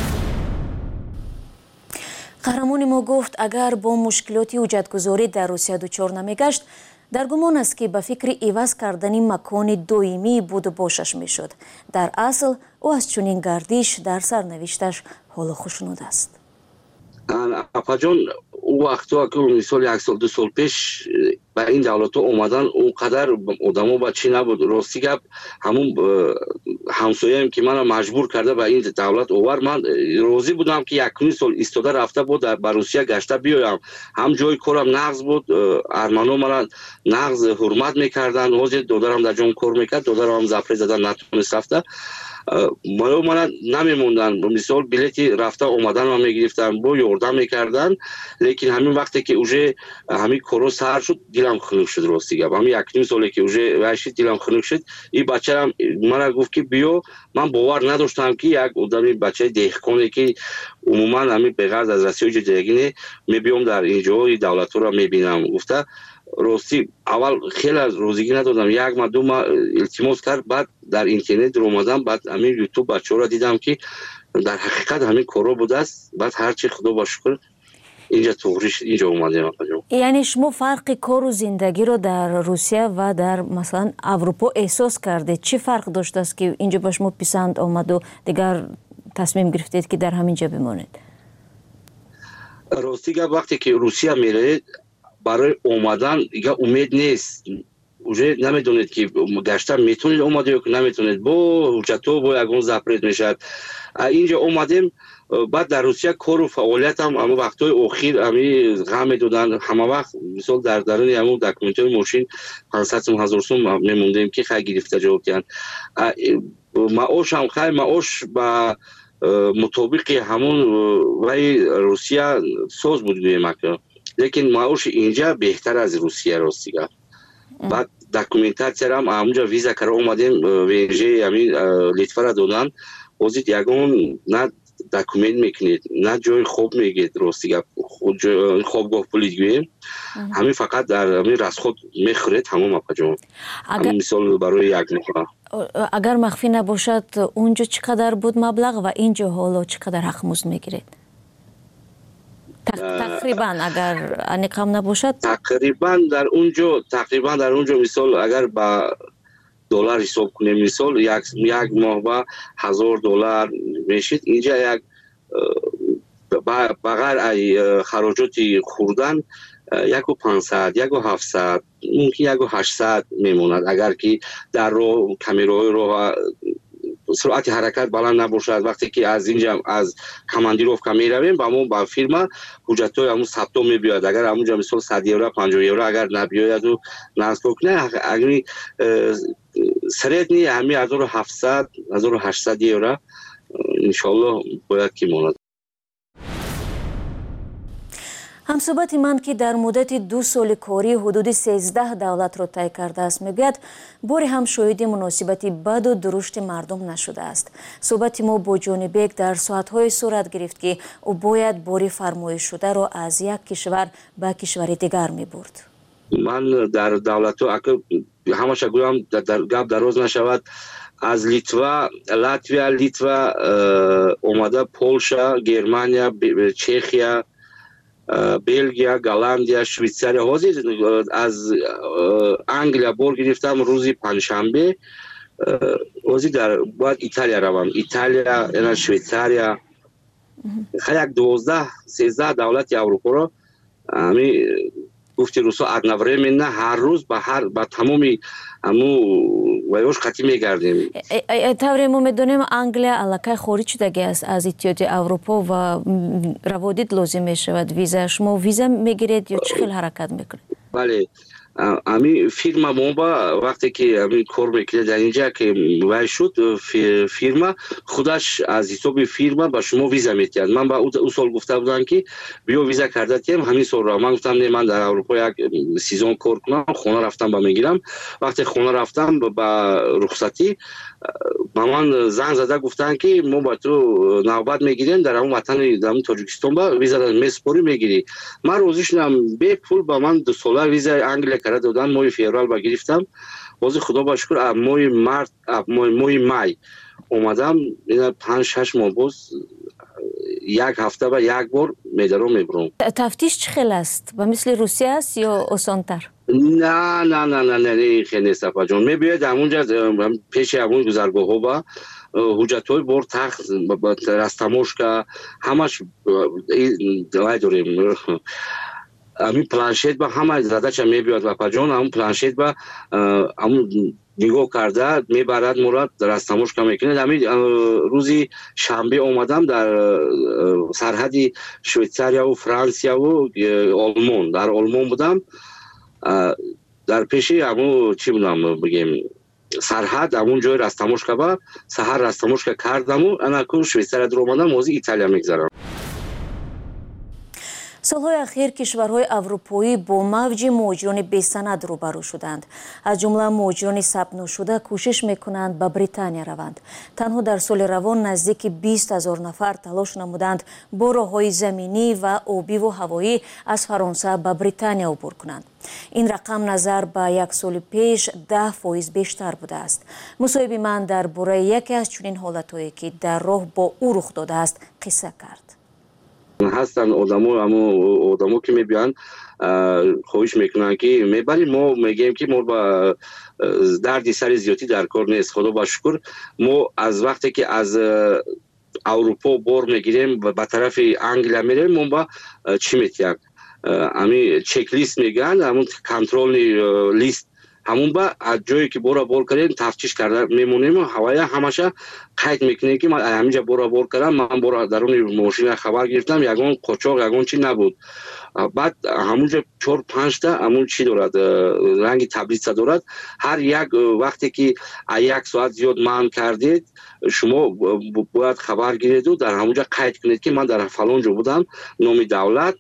[SPEAKER 4] قهرمان ما گفت اگر با مشکلاتی حجتگذاری در روسیه دچار نمیگشت در گمان است که به فکر عوض کردن مکان دائمی بود و باشش میشد. در اصل او از چنین گردش در سرنوشتش حال خوشنود است.
[SPEAKER 15] اپا جان او وقتا که مثال یک سال دو سال پیش به این دولت ها اومدن اونقدر آدم ها بچه نبود راستی گپ همون همسایه هم که من مجبور کرده به این دولت اوور من راضی بودم که یک سال ایستاده رفته بود به روسیه گشته بیایم هم جای کارم نغز بود ارمنو من نغز حرمت میکردن حاضر دادرم در جام کار میکرد دادرم هم زفره زدن نتونست رفته منو من نمیموندن مثال بلیتی رفته اومدن و میگرفتن با یاردم میکردن لیکن همین وقتی که اوجه همین کورو سر شد دیلم خنک شد راستی گپ همین یک نیم ساله که اوجه واشی دیلم خنک شد این بچه هم من گفت که بیا من باور نداشتم که یک آدمی بچه دهقانی که عموما همین به غرض از روسیه جدیگینه میبیام در اینجا دولت رو میبینم گفته راستی اول خیلی از روزگی ندادم یک ما دو ما التماس کرد بعد در اینترنت رو اومدم بعد همین یوتیوب بچه‌ها را دیدم که در حقیقت همین کارا بوده است بعد هر چی خدا با شکر اینجا توریش اینجا اومدیم.
[SPEAKER 4] یعنی شما فرق کار و زندگی رو در روسیه و در مثلا اروپا احساس کردید چی فرق داشته است که اینجا به شما پسند آمد و دیگر تصمیم گرفتید که در همینجا بمانید؟
[SPEAKER 15] راستی وقتی که روسیه میره برای اومدن دیگه امید نیست اوجه نمیدونید که گشتن میتونید اومده یا که نمیتونید با حجتو با یگون زپرید میشد اینجا اومدیم بعد در روسیه کار و فعالیت هم اما وقتای اخیر همی غم میدودن همه وقت مثال در درون همون داکیومنت‌های ماشین پانصد هزار سوم میموندیم که خیلی گرفته جواب کردن معاش هم خیلی معاش با مطابق همون وی روسیه ساز بود گویم که لیکن معاش اینجا بهتر از روسیه راستیگه بعد داکیومنتاسیا هم همونجا ویزا کرده اومدیم ویژه همین لیتوا را دادن وزید یگون نه داکومنت میکنید نه جای خوب میگید راستی گپ خود خوابگاه پلیس همین فقط در همین رسخود میخوره تمام اپا جان.
[SPEAKER 4] اگر...
[SPEAKER 15] مثال برای یک نفر
[SPEAKER 4] اگر مخفی نباشد اونجا چقدر بود مبلغ و اینجا حالا چقدر حق مزد میگیرید؟ تقریبا اگر انکام نباشد
[SPEAKER 15] تقریبا در اونجا تقریبا در اونجا مثال اگر با دلار حساب کنیم مثال یک یک ماه با هزار دلار میشید اینجا یک بغیر ای خراجات خوردن یک و پانصد یک و هفتصد ممکن یک و هشتصد میموند اگر که در رو کامیرای رو سرعت حرکت بلند نباشد وقتی که از اینجا از کماندیروفکا میرویم با ما با فیرما حجتای همون ثبت میبیاد اگر همونجا مثلا صد یورو پنجاه یورو اگر نبیاید و نصب کنه اگر سریع نی همین هزار و هفتصد هزار و هشتصد یورو ان شاء الله باید که ماند.
[SPEAKER 4] همصحبت من که در مدت دو سال کاری حدود سیزده دولت را طی کرده است میگوید باری هم شاهد مناسبتی بد و درشت مردم نشده است. صحبت ما با جان بیگ در ساعتهای صورت گرفت که او باید باری فرمایش شده را از یک کشور به کشور دیگر می برد.
[SPEAKER 15] من در دولت ها همش گویم در گپ دراز نشود از لیتوا لاتویا لیتوا اومده پولشا گرمانیا چخیا بلژیا، گالندیا، شویتساریا حاضر از انگلیا بار گرفتم روزی پنجشنبه حاضر در باید ایتالیا روم ایتالیا یعنی شویتساریا خیلی یک دوازده سیزده دولت اروپا را همی گفتی روسا ادنوره من هر روز با هر با تمامی همو ویوش خطی میگردیم.
[SPEAKER 4] طوری ما میدونیم انگلیا علاقه خارج شدگی است از اتحادیه اروپا و روادید لازم میشود ویزا شما ویزا میگیرید یا چه خیلی حرکت میکنید؟
[SPEAKER 15] بله امی فیرما ما با وقتی که امی کار میکنه در اینجا که وای شد فیرما خودش از حساب فیرما با شما ویزا میتید. من با او سال گفته بودم که بیا ویزا کرده تیم همین سال را من گفتم نه من در اروپا یک سیزن کار کنم خونه رفتم با میگیرم وقتی خونه رفتم با رخصتی با من زنگ زده گفتن که ما با تو نوبت میگیریم در اون وطن در تاجیکستان با ویزا میسپوری میگیری. من روزش نم به پول با من دو ساله ویزا انگلیس کرده دادن ماه فوریه با گرفتم باز خدا با شکر ماه مارت ماه مای اومدم اینا پنج شش ماه باز یک هفته با یک بار میدارم میبرم.
[SPEAKER 4] تفتیش چه خیلی است؟ و مثل روسیه است یا آسان‌تر؟
[SPEAKER 15] نه نه نه نه نه خیلی نیست اپا جان میباید همونجا پیش همون گذرگاه ها با حجت های بار تخت رستموش که همش دلای داریم همین پلانشیت با همه زده چه میباید اپا جان همون پلانشیت با همون نگاه کرده میبرد مراد رستموش که میکنه. همین روزی شنبه اومدم در سرحد شویتساریا و فرانسیا و آلمان در آلمان بودم در پیشی همون چی بودم بگیم سرحد همون جای رستموشکا با سهر رستموشکا کردم و انا که شویتساریا در اومدم موزی ایتالیا میگذارم.
[SPEAKER 4] سالهای اخیر کشورهای اروپایی با موج مهاجران بی‌سند روبرو شدند. از جمله مهاجران ثبت نشده کوشش میکنند به بریتانیا روند. تنها در سال روان نزدیک بیست هزار نفر تلاش نمودند با راههای زمینی و آبی و هوایی از فرانسه به بریتانیا عبور کنند. این رقم نظر به یک سال پیش ده فایز بیشتر بوده است. مصاحب من درباره یکی از چنین حالتهایی که در راه با او رخ داده است قصه کرد.
[SPEAKER 15] هستن آدمو همو آدمو که میبیان خواهش میکنن که میبریم ما میگیم که ما با دردی سر زیادی در کار نیست. خدا با شکر ما از وقتی که از اروپا بار میگیریم و به طرف انگلیا میریم ما با چی میتیم همین چک لیست میگن همون کنترل لیست همون با از جایی که بورا بور کردیم تفتیش کرده میمونیم و هوایی همشه قید میکنه که من همینجا بورا بور کردم من بورا درون ماشین خبر گرفتم یگان قاچاق یگان چی نبود. بعد همونجا چهار پنج تا همون چی دارد رنگ تبلیغ دارد هر یک وقتی که یک ساعت زیاد من کردید شما باید خبر گیرید و در همونجا قید کنید که من در فلان جا بودم نام دولت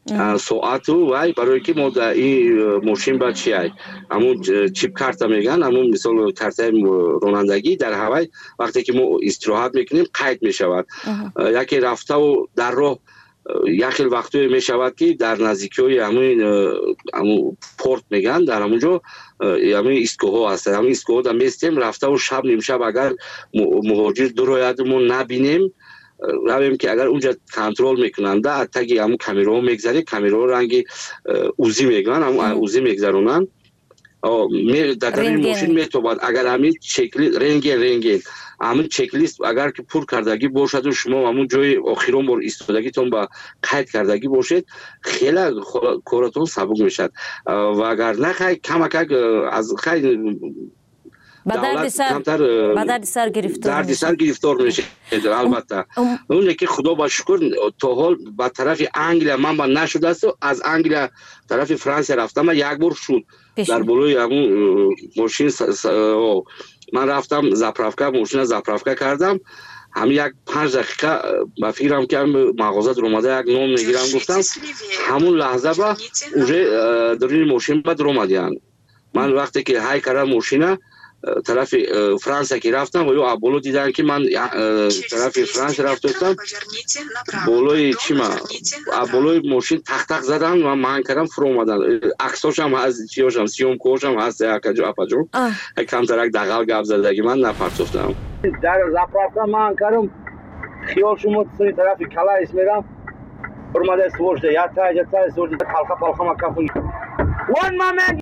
[SPEAKER 15] ساعت وای برای که ما در این ماشین با چی ای همون چیپ کارت میگن همون مثال کارت رانندگی در هوای وقتی که ما استراحت میکنیم قید میشود یکی رفته و در راه یکی وقتی میشود که در نزدیکی همون همون پورت میگن در همونجا همون ایستگاه هست همون ایستگاه در میستیم رفته و شب نیم شب اگر مهاجر درویدمون نبینیم رویم که اگر اونجا کنترل میکنن ده تگی همون کامیرا میگذره کامیرا رنگی اوزی میگن همون اوزی میگذرونن در این ماشین میتوباد اگر همین چکلی رنگی رنگی همون چک لیست اگر که پر کردگی باشد و شما همون جای آخرون بار ایستادگیتون با قید کردگی باشید خیلی کارتون سبک میشد و اگر نه خیلی کم کم از خیلی
[SPEAKER 4] با درد سر با درد سر گرفتار
[SPEAKER 15] درد سر گرفتار میشه البته اون که خدا با شکر تا حال با طرف انگلیا من با نشده است از انگلیا طرف فرانسه رفتم یک بار شد در بالای همون ماشین من رفتم زاپراوکا ماشین زاپراوکا کردم همین یک پنج دقیقه با فکرم که مغازه در اومده یک نام میگیرم گفتم همون لحظه با اونجا در این ماشین با در اومدیان من وقتی که های کردم ماشینه طرف فرانسه که رفتم و یا بالا دیدن که من طرف فرانسه رفتم بالای چی ما بالای ماشین تخت تخت زدن و من کردم فرو اومدن عکساش هم از چیاشم سیوم کوش هم هست اکجو اپجو کم ترک دغل گپ زدگی من نپرتفتم در زاپراوکا من کردم خیال شما سوی طرف کلاس میرم اومده سوژده یا تا یا تا سوژده پالخا پالخا ما کافون one moment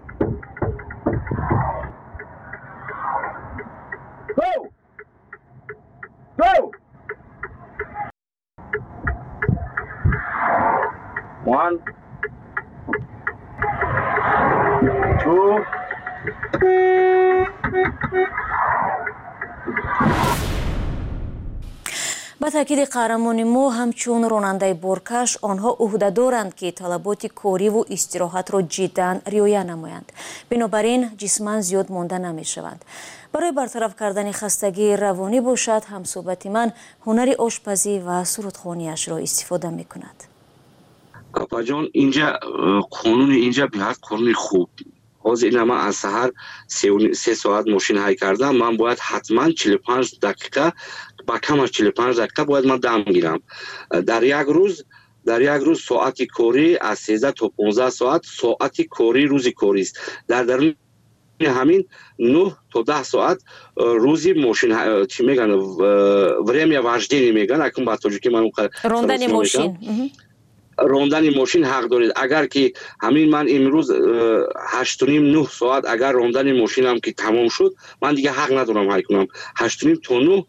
[SPEAKER 15] Go! Go! One, two.
[SPEAKER 4] با تاکید قهرمان ما همچون راننده بارکش آنها عهده دارند که طلبات کاری و استراحت را جدا رعایت نمایند بنابراین جسماً زیاد مانده نمی شوند. برای برطرف کردن خستگی روانی باشد همصحبت من هنر آشپزی و سرودخوانیش را استفاده می کند.
[SPEAKER 15] اپا جان اینجا قانون اینجا بیاد قانون خوب حاضر این من از سحر سه ساعت ماشین های کردم من باید حتما چهل و پنج دقیقه با کم از چهل و پنج دقیقه باید من دم گیرم در یک روز در یک روز ساعت کاری از سیزده تا پانزده ساعت ساعت کاری روزی کاری است در درون همین نه تا ده ساعت روزی ماشین چی میگن время вождения میگن اکنون با توجه که من
[SPEAKER 4] راندن ماشین
[SPEAKER 15] راندن ماشین حق دارید اگر که همین من امروز هشت و نیم نه ساعت اگر راندن ماشینم که تمام شد من دیگه حق ندارم های کنم هشت و نیم تا نه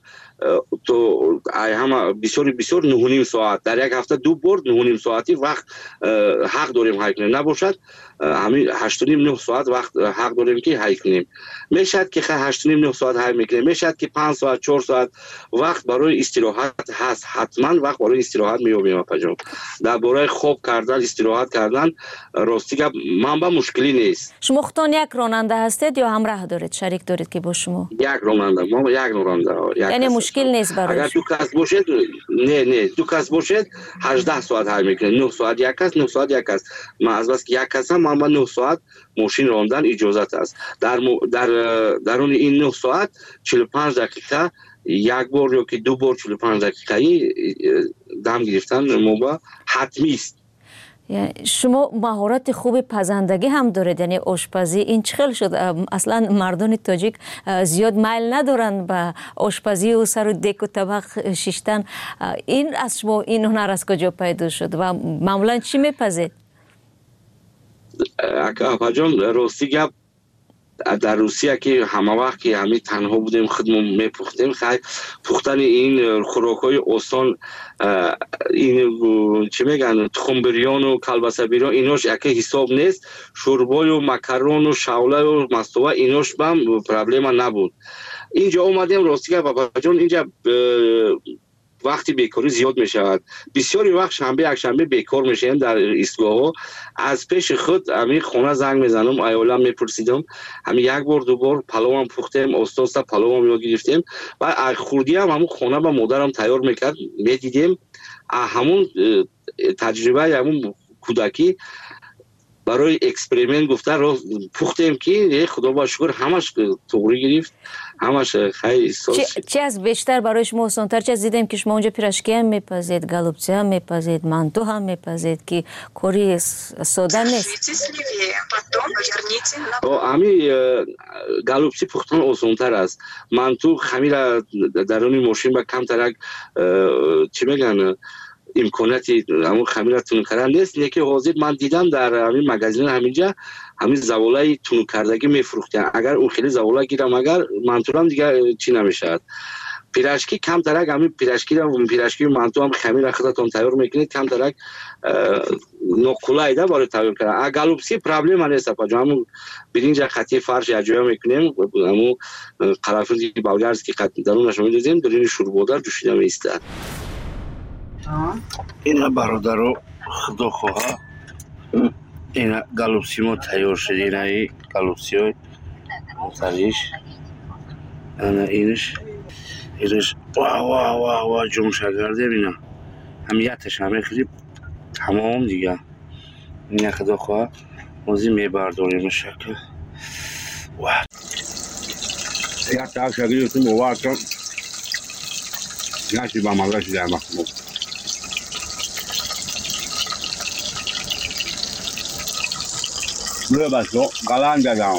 [SPEAKER 15] تو همه بسیار بسیار نه و نیم ساعت در یک هفته دو بار نه و نیم ساعتی وقت حق داریم های کنیم نباشد همین هشت و نیم نه ساعت وقت حق داریم که های کنیم میشد که هشت و نیم نه ساعت های میکنیم میشد که پنج ساعت چهار ساعت وقت برای استراحت هست حتما وقت برای استراحت میابیم اپا در برای خواب کردن استراحت کردن راستی که من با مشکلی نیست.
[SPEAKER 4] شما خودتان یک راننده هستید یا همراه دارید شریک دارید که با شما
[SPEAKER 15] یک راننده ما یک راننده
[SPEAKER 4] یعنی مشکل نیست برای
[SPEAKER 15] اگر دو کس باشد نه نه دو کس باشد هجده ساعت های میکنه نه ساعت یک کس نه ساعت یک کس من از بس که یک کس هم من با نه ساعت ماشین راندن اجازت است در در درون این نه ساعت چهل و پنج دقیقه یک بار یا که دو بار چهل و پنج دقیقه دم گرفتن ما حتمی است.
[SPEAKER 4] شما مهارت خوب پزندگی هم دارید یعنی آشپزی این چخل شد اصلا مردان تاجیک زیاد میل ندارند به آشپزی و سر و دک و طبق شیشتن این از شما این هنر از کجا پیدا شد و معمولا چی میپزید؟
[SPEAKER 15] اپا جان راستی گپ در روسیه که همه وقت که همه تنها بودیم خودمون میپختیم خیلی پختن این خوراکای آسان این چی میگن تخم بریان و کلبسه بریان ایناش یکی حساب نیست شوربای و مکرون و شوله و مستوه ایناش بهم پرابلم نبود اینجا اومدیم راستی که بابا جان اینجا وقتی بیکاری زیاد می شود بسیاری وقت شنبه یک شنبه بیکار میشیم در ایستگاه ها از پیش خود همین خونه زنگ میزنم ایالم میپرسیدم همین یک بار دو بار پلو هم پختیم استاد پلو هم یاد گرفتیم و خوردی هم همون خونه با مادرم تیار میکرد میدیدیم همون تجربه همون کودکی برای اکسپریمنت گفتن رو پختیم که خدا با شکر همش توری گرفت، همش خیلی ساز.
[SPEAKER 4] چی از بیشتر برای شما آسان‌تر؟ چه از دیدیم که شما اونجا پیراشکی هم میپزید، گالوبچی هم میپزید، مانتو هم میپزید که کاری ساده نیست.
[SPEAKER 15] امی گالوبچی پختن آسان‌تر است. مانتو خمیر درونی ماشین با کم ترک چی میگن امکاناتی همون خمیر تون کردن نیست. یکی حاضر من دیدم در همین مغازین همینجا همین زوالای تون کردگی میفروختن. اگر اون خیلی زوالا گیرم اگر منطور هم دیگه چی نمیشد. پیراشکی کم ترک همین پیراشکی هم پیراشکی منطور هم خمیر خودتون تیار میکنید کم ترک نقلایده برای تیار کردن. گالوبچی پرابلم نیست پاجو همون برنج خطی فرش اجرا میکنیم همون قرافزی بالگرز که درونش میذاریم درین شوربودار جوشیده میسته.
[SPEAKER 17] اینا برادرو خدا خواه اینا گالوبچی ما تیار شده. اینا ای گالوبچی های مختلف اینا اینش اینش واه واه واه واه جمشه کرده اینا همیتش همه خیلی تمام دیگه. اینا خدا خواه موزی میبرداریم شکل واه یک تا شکلی تو موارد کن نشی با مالاشی در مخمو روی بسو قلم دادم.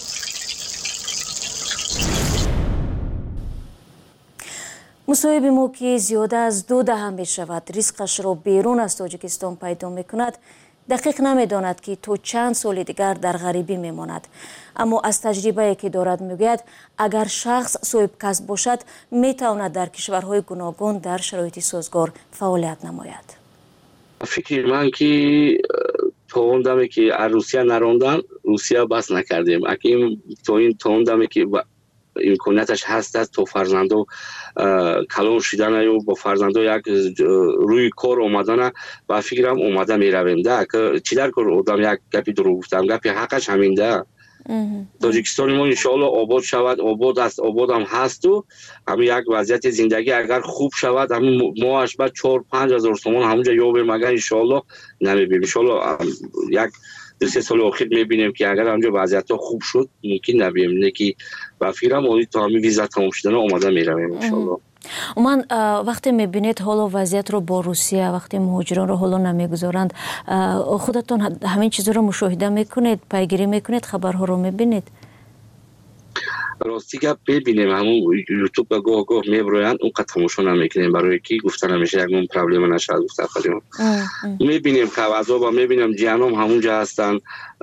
[SPEAKER 4] مصاحبه ما که زیاده از دو دهه می شود ریسکش را بیرون از تاجیکستان پیدا می کند دقیق نمی داند که تو چند سال دیگر در غریبی می ماند. اما از تجربه که دارد می گوید اگر شخص صاحب کسب باشد می تواند در کشورهای گوناگون در شرایط سازگار فعالیت نماید.
[SPEAKER 15] فکر من که توندمی که روسیه نراندن روسیه بس نکردیم. اگه تو این توندمی که امکاناتش هست است تو فرزندو کلان شدن یا با فرزندو یک روی کار اومدن با فکرم اومده میرویم ده که چی در کار آدم یک گپی درو گفتم گپی حقش همین ده. تاجیکستان ما انشاءالله آباد شود، آباد است، آباد هم هست و همین یک وضعیت زندگی اگر خوب شود همین ماهش بعد چهار پنج هزار تومان همونجا یابیم اگر انشاءالله نمیبینیم. انشاءالله یک دو سه سال آخر میبینیم که اگر همونجا وضعیت ها خوب شد ممکن نبیم نه که با فکرم آدی تا همین ویزا تمام شدن آماده میرویم انشاءالله.
[SPEAKER 4] من وقتی میبینید حالا وضعیت رو با روسیه وقتی مهاجران رو حالا نمیگذارند خودتون همین چیزا رو مشاهده میکنید، پیگیری میکنید، خبرها رو میبینید؟
[SPEAKER 15] راستی گپ ببینیم همون یوتیوب با گاه گاه میبرویند اونقدر تماشا نمیکنیم برای کی گفتن همیشه یکمون پرابلم نشه از گفته خودمون میبینیم خبرها با میبینیم جیانم همونجا هستن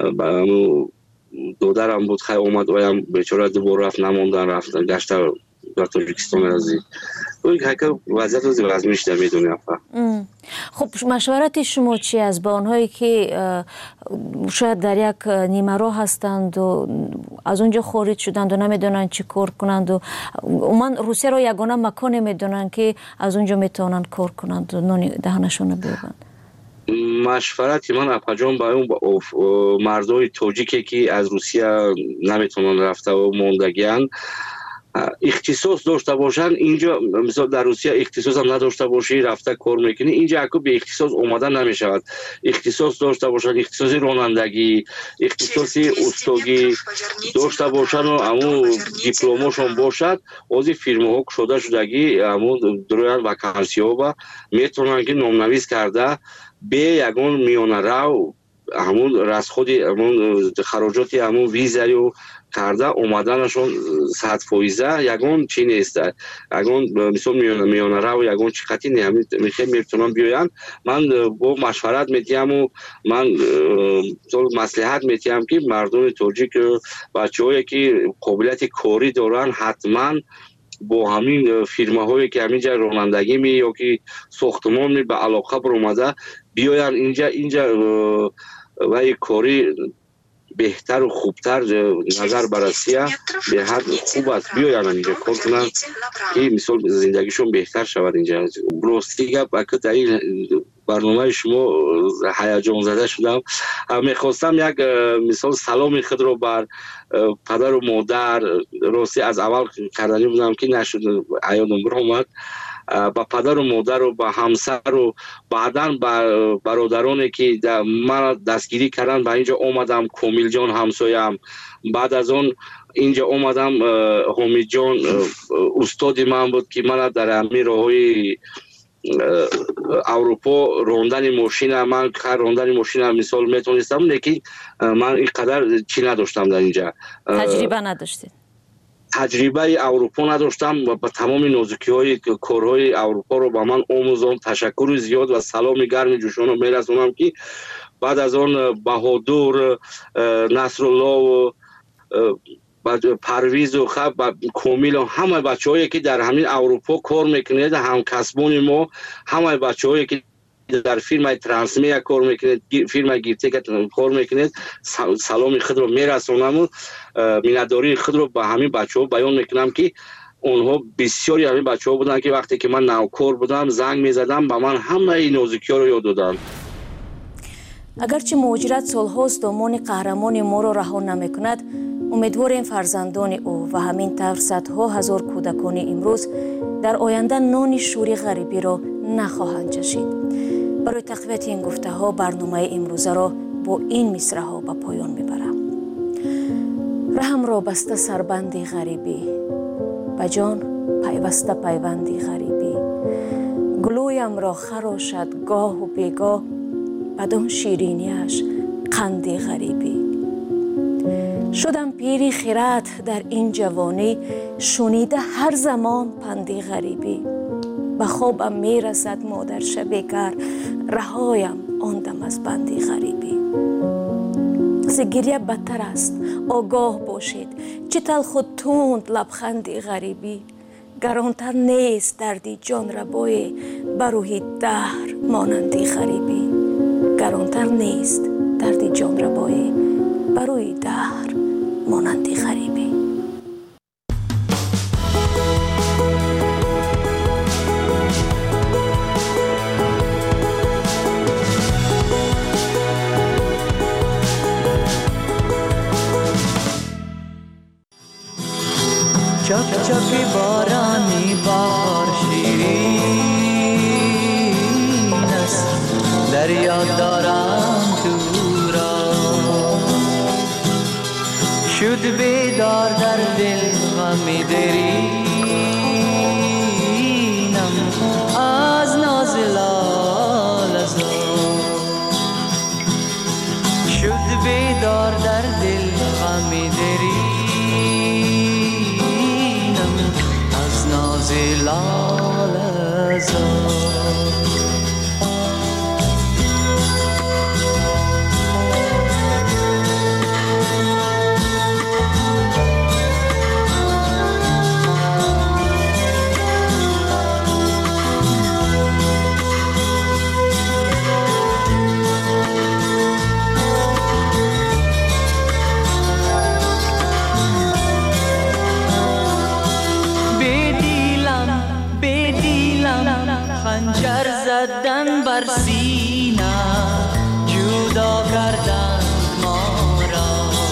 [SPEAKER 15] دودرم بود خیلی اومد اویم بیچاره دوباره رفت نموندن رفتن گشتر در تاجیکستان ازی توی که وضعیت روزی وزمیش نمیدونیم.
[SPEAKER 4] خب مشورت شما چی است با آنهایی که شاید در یک نیمه راه هستند و از اونجا خارج شدند و نمیدونن چی کار کنند و من روسیه رو یگانه مکانی میدونن که از اونجا میتونن کار کنند و نانی دهنشون بیابند؟
[SPEAKER 15] مشورتی من اپاجان با اون مردای تاجیکی که از روسیه نمیتونن رفته و موندگیان اختصاص داشته باشن اینجا مثلا در روسیه اختصاص هم نداشته باشی رفته کار میکنی اینجا اکو به اختصاص اومدن نمیشود. اختصاص داشته باشن اختصاص رانندگی اختصاص استاگی داشته باشن و همون دیپلمشون باشد از فیرما ها شده شدگی همون درویان وکانسی ها با میتونن که نامنویس کرده به یگون میانه رو همون رسخود همون خراجاتی همون ویزایی و کرده اومدنشون صد فایزه یگون چی نیست یگون مثل میانه میانه رو یگون چی خطی نه میخوام میتونم بیاین من با مشورت میدیم و من مصلحت میدیم که مردم تاجیک بچه‌هایی که قابلیت کاری دارن حتما با همین فیرما هایی که همینجا رانندگی می یا که ساختمان می به علاقه بر اومده بیاین اینجا اینجا و یک کاری بهتر و خوبتر نظر بررسیه به حد خوب است بیاین اینجا کار کنن که مثال زندگیشون بهتر شود اینجا. راستی گپ در این برنامه شما هیجان زده شدم. میخواستم یک مثال سلام خود رو بر پدر و مادر راستی از اول کردنی بودم که نشد یادم بر اومد با پدر و مادر و با همسر و بعداً با برادرانی که من دستگیری کردن به اینجا اومدم. کومیل جان همسایم، بعد از اون اینجا اومدم حمید جان استاد من بود که من در همین راههای اروپا راندن ماشین من کار راندن ماشین مثال میتونستم، لیکن من اینقدر چی نداشتم در اینجا،
[SPEAKER 4] تجربه نداشتید.
[SPEAKER 15] تجربه اروپا نداشتم و با تمام نازکی های کارهای اروپا رو با من آموزان. تشکر زیاد و سلام گرم جوشان رو میرسونم که بعد از اون بهادر، نصرالله و پرویز و خب و کومیل و همه بچه هایی که در همین اروپا کار میکنید، هم کسبون ما، همه بچه هایی که در فیلم ترانسمیا کار میکنید، فیلم گیرته که کار میکنید، سلام خود رو میرسونم و مینداری خود رو به همین بچه ها بیان میکنم که اونها بسیاری همین بچه ها بودن که وقتی که من نوکار بودم زنگ میزدم به من همه این نازکی ها رو یاد دادن.
[SPEAKER 4] اگرچه مهاجرت سالهاست دامان قهرمان ما را رها نمیکند، امیدواریم فرزندان او و همین طور صدها هزار کودکان امروز در آینده نان شوری غریبی را نخواهند چشید. برای تقویت این گفته ها برنامه امروزه را با این مصرع ها به پایان میبرم. رحم را بسته سربندی غریبی، به جان پیوسته پیوندی غریبی. گلویم را خراشد گاه و بیگاه، بدان شیرینیش قندی غریبی. شدم پیری خیرت در این جوانی، شنیده هر زمان پندی غریبی. به خوابم میرسد مادر شب کر، رهایم آندم از بندی غریبی. ز گریه بدتر است آگاه باشید، چه تلخ و تند لبخندی غریبی. گرانتر نیست دردی جان ربای، بروی دهر مانندی غریبی. گرانتر نیست دردی جان ربای، بروی دهر مانندی غریبی.
[SPEAKER 18] چک چک بارانی بهار شیرین است، دریا دارم تو را. شد بیدار در دل غم درینم از ناز لاله زار. شد بیدار در دل غم درینم از ناز لاله زار. خنجر زدن بر سینه، جدا کردن ما را.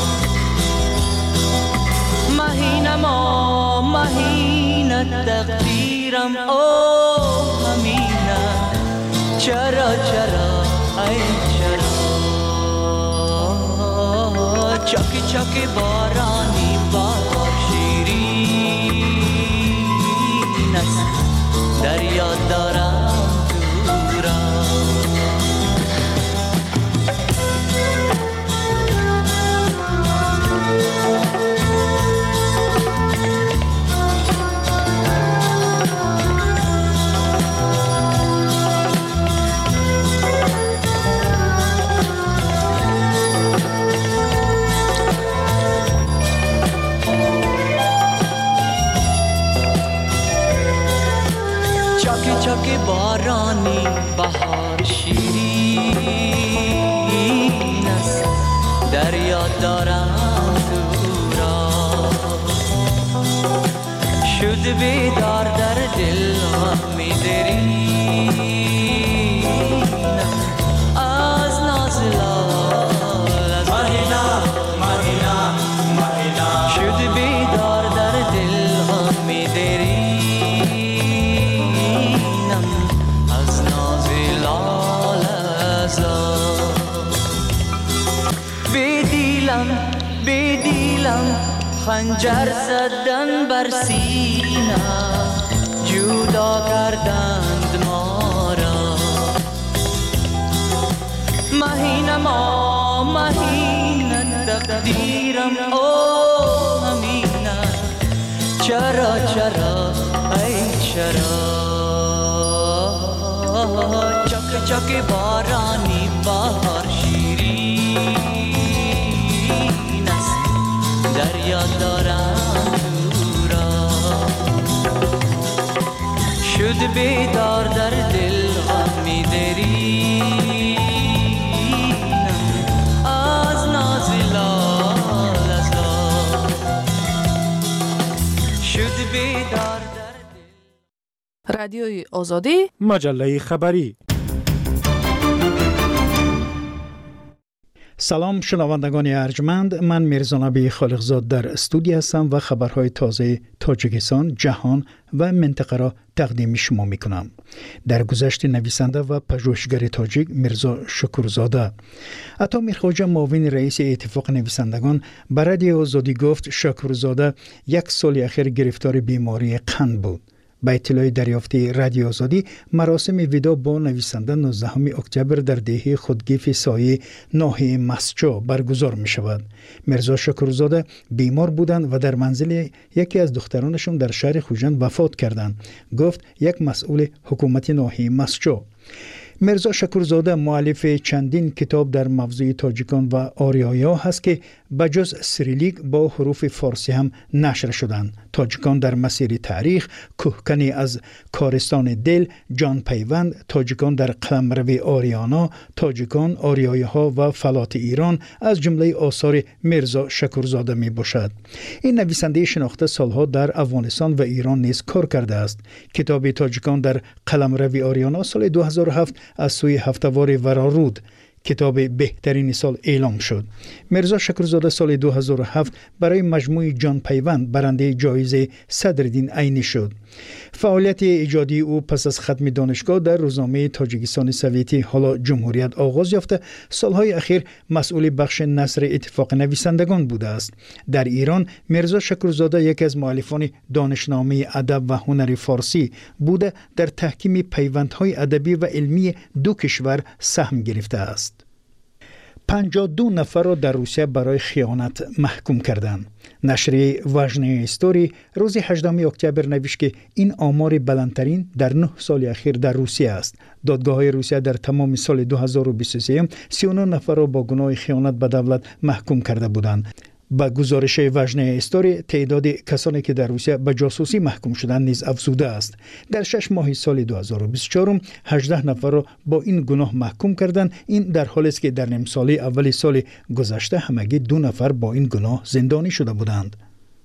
[SPEAKER 18] مهینم آ مهینه تقدیرم او همینه. چرا چرا ای چرا چاکی چاکی بارانی بهار شیرین است، دریا دارم تو را. چاکی بارانی بهار شیرین است، دریا دارم تو را. شد بیدار در دل غم درینم از ناز لاله زار. مهینه مهینه شد بیدار در دل غم درینم خنجر زدن بر سینه جدا کردند ما را مهین ما مهین تقدیرم او همینه چرا چرا ای چرا چک چک بارانی بهار شیرین است دریا دارم تو را شد بیدار در دل غمی درینم از ناز لال از لال شد بیدار در دل.
[SPEAKER 19] رادیوی آزادی
[SPEAKER 1] مجله خبری.
[SPEAKER 2] سلام شنوندگان ارجمند، من میرزا نبی خالقزاد در استودیو هستم و خبرهای تازه تاجیکستان، جهان و منطقه را تقدیم شما میکنم. در گذشت نویسنده و پژوهشگر تاجیک میرزا شکورزاده عطا میرخواجه معاون رئیس اتفاق نویسندگان به رادیو آزادی گفت شکورزاده یک سال اخیر گرفتار بیماری قند بود. با اطلاع دریافتی رادیو آزادی مراسم ودا با نویسنده نوزدهم اکتبر در دهه خودگیف سایه ناحیه مسجو برگزار می شود. میرزا شکورزاده بیمار بودند و در منزل یکی از دخترانشون در شهر خوجند وفات کردند، گفت یک مسئول حکومت ناحیه مسجو. میرزا شکورزاده مؤلف چندین کتاب در موضوع تاجیکان و آریایا هست که بجز سریلیک با حروف فارسی هم نشر شدند. تاجیکان در مسیر تاریخ، کوهکنی از کارستان دل، جان پیوند، تاجیکان در قلمرو آریانا، تاجیکان، آریایی‌ها و فلات ایران از جمله آثار میرزا شکورزاده می باشد. این نویسنده شناخته سالها در افغانستان و ایران نیز کار کرده است. کتاب تاجیکان در قلمرو آریانا سال دو هزار و هفت از سوی هفتوار ورارود کتاب بهترین سال اعلام شد. میرزا شکورزاده سال دو هزار و هفت برای مجموعه جان پیوند برنده جایزه صدرالدین عینی شد. فعالیت ایجادی او پس از ختم دانشگاه در روزنامه تاجیکستان سوویتی حالا جمهوریت آغاز یافته، سالهای اخیر مسئول بخش نثر اتفاق نویسندگان بوده است. در ایران میرزا شکورزاده یکی از مؤلفان دانشنامه ادب و هنر فارسی بوده در تحکیم پیوندهای ادبی و علمی دو کشور سهم گرفته است. پنجاه و دو نفر را در روسیه برای خیانت محکوم کردند. نشریه وژنه استوری روز هجدهم اکتبر نوشت که این آمار بلندترین در نه سال اخیر در روسیه است. دادگاه‌های روسیه در تمام سال دو هزار و بیست و سه سی و نه نفر را با گناه خیانت به دولت محکوم کرده بودند. با گزارش وژنه استوری تعداد کسانی که در روسیه به جاسوسی محکوم شدند نیز افزوده است. در شش ماه سال دو هزار و بیست و چهار هجده نفر را با این گناه محکوم کردند. این در حالی است که در نیم ساله اول سال گذشته همگی دو نفر با این گناه زندانی شده بودند.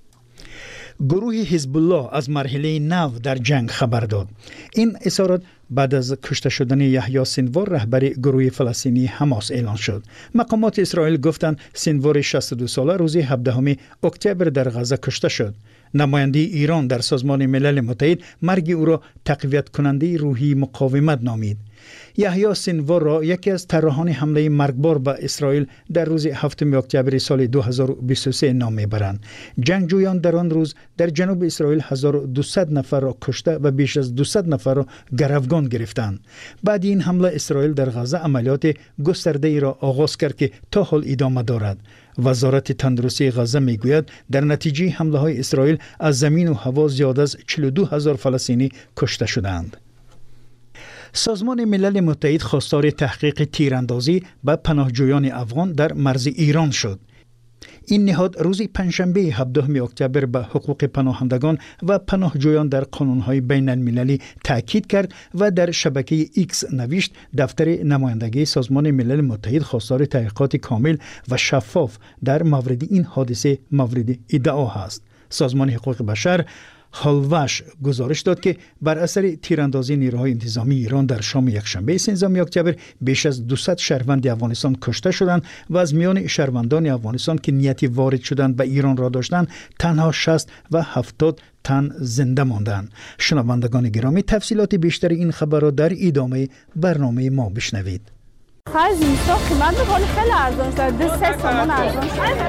[SPEAKER 2] گروه حزب الله از مرحله نو در جنگ خبر داد. این اظهارات بعد از کشته شدن یحیی سینوار رهبر گروه فلسطینی حماس اعلان شد. مقامات اسرائیل گفتند سینوار شصت و دو ساله روز هفدهم اکتبر در غزه کشته شد. نماینده ایران در سازمان ملل متحد مرگ او را تقویت کننده روحی مقاومت نامید. یحیی سینوار را یکی از طراحان حمله مرگبار به اسرائیل در روز هفتم اکتبر سال دو هزار و بیست و سه نام میبرند. جنگجویان در آن روز در جنوب اسرائیل هزار و دویست نفر را کشته و بیش از دویست نفر را گروگان گرفتند. بعد این حمله اسرائیل در غزه عملیات گسترده ای را آغاز کرد که تا حال ادامه دارد. وزارت تندرستی غزه میگوید در نتیجه حمله های اسرائیل از زمین و هوا زیاد از چهل و دو هزار فلسطینی کشته شدند. سازمان ملل متحد خواستار تحقیق تیراندازی به پناهجویان افغان در مرز ایران شد. این نهاد روز پنجشنبه هفدهم اکتبر به حقوق پناهندگان و پناهجویان در قانون‌های بین المللی تاکید کرد و در شبکه ایکس نوشت دفتر نمایندگی سازمان ملل متحد خواستار تحقیقات کامل و شفاف در مورد این حادثه مورد ادعا است. سازمان حقوق بشر هالوش گزارش داد که بر اثر تیراندازی نیروهای انتظامی ایران در شام یکشنبه سیزدهم اکتبر بیش از دویست شهروند افغانستان کشته شدند و از میان شهروندان افغانستان که نیتی وارد شدند به ایران را داشتند تنها شصت و هفتاد تن زنده ماندند. شنوندگان گرامی، تفصیلات بیشتر این خبر را در ادامه برنامه ما بشنوید.
[SPEAKER 3] خرج اینستا قیمت ولی خیلی ارزان شده. دو سه تومان ارزان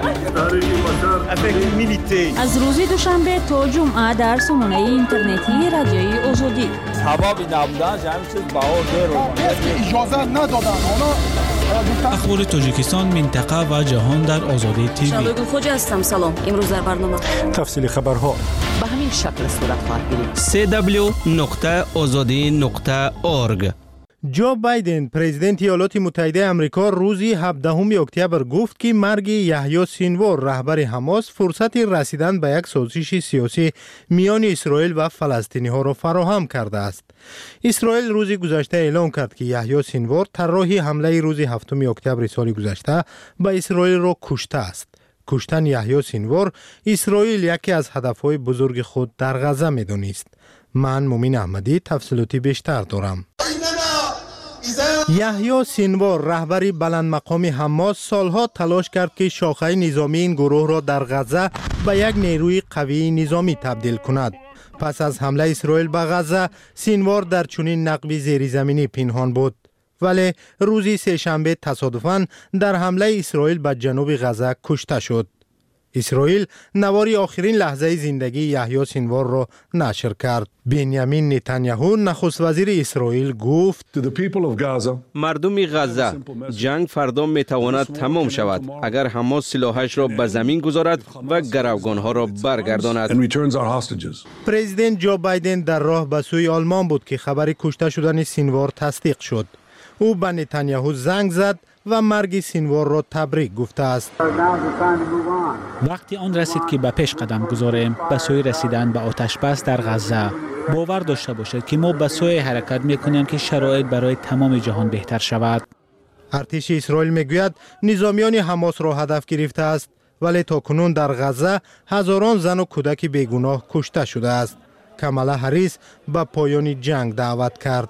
[SPEAKER 13] شده. از روز دوشنبه تا جمعه در سامانه اینترنتی رادیوی آزادی.
[SPEAKER 5] هوا بی نبودن همین چیز بهار دیر
[SPEAKER 19] اجازه ندادن.
[SPEAKER 7] اخبار تاجیکستان، منطقه و جهان در آزادی تیوی.
[SPEAKER 8] شبگون خوجا هستم. سلام. امروز در برنامه
[SPEAKER 1] تفصیل خبرها
[SPEAKER 8] به همین شکل صورت خواهد گرفت.
[SPEAKER 9] سی دبلیو نقطه آزادی نقطه اورگ.
[SPEAKER 10] جو بایدن پرزیدنت ایالات متحده آمریکا روزی هفدهم اکتبر گفت که مرگ یحیی سینوار رهبر حماس فرصت رسیدن به یک سازش سیاسی میان اسرائیل و فلسطینی ها را فراهم کرده است. اسرائیل روزی گذشته اعلام کرد که یحیی سینوار طراح حمله روز هفتم اکتبر سال گذشته به اسرائیل را کشته است. کشتن یحیی سینوار اسرائیل یکی از هدفهای بزرگ خود در غزه می‌دانست. من مومین احمدی تفصیلاتی بیشتر دارم. یحیی سینوار رهبری بلند مقام حماس سالها تلاش کرد که شاخه نظامی این گروه را در غزه به یک نیروی قوی نظامی تبدیل کند. پس از حمله اسرائیل به غزه سینوار در چنین نقبی زیرزمینی پنهان بود، ولی روزی سه‌شنبه تصادفاً در حمله اسرائیل به جنوب غزه کشته شد. اسرائیل نواری آخرین لحظه زندگی یحیی سینوار را نشر کرد. بنیامین نتانیاهو نخست وزیر اسرائیل گفت
[SPEAKER 9] مردم غزه، جنگ فردا میتواند تمام شود اگر حماس سلاحش را به زمین گذارد و گروگانها را برگرداند.
[SPEAKER 10] پرزیدنت جو بایدن در راه به سوی آلمان بود که خبر کشته شدن سینوار تصدیق شد. او به نتانیاهو زنگ زد و مرگ سینوار را تبریک گفته است.
[SPEAKER 7] وقتی آن رسید که به پیش قدم گذاریم به سوی رسیدن به آتش بس در غزه. باور داشته باشید که ما به سوی حرکت میکنیم که شرایط برای تمام جهان بهتر شود.
[SPEAKER 10] ارتش اسرائیل میگوید نظامیان حماس را هدف گرفته است، ولی تاکنون در غزه هزاران زن و کودک بیگناه کشته شده است. کامالا هریس به پایان جنگ دعوت کرد.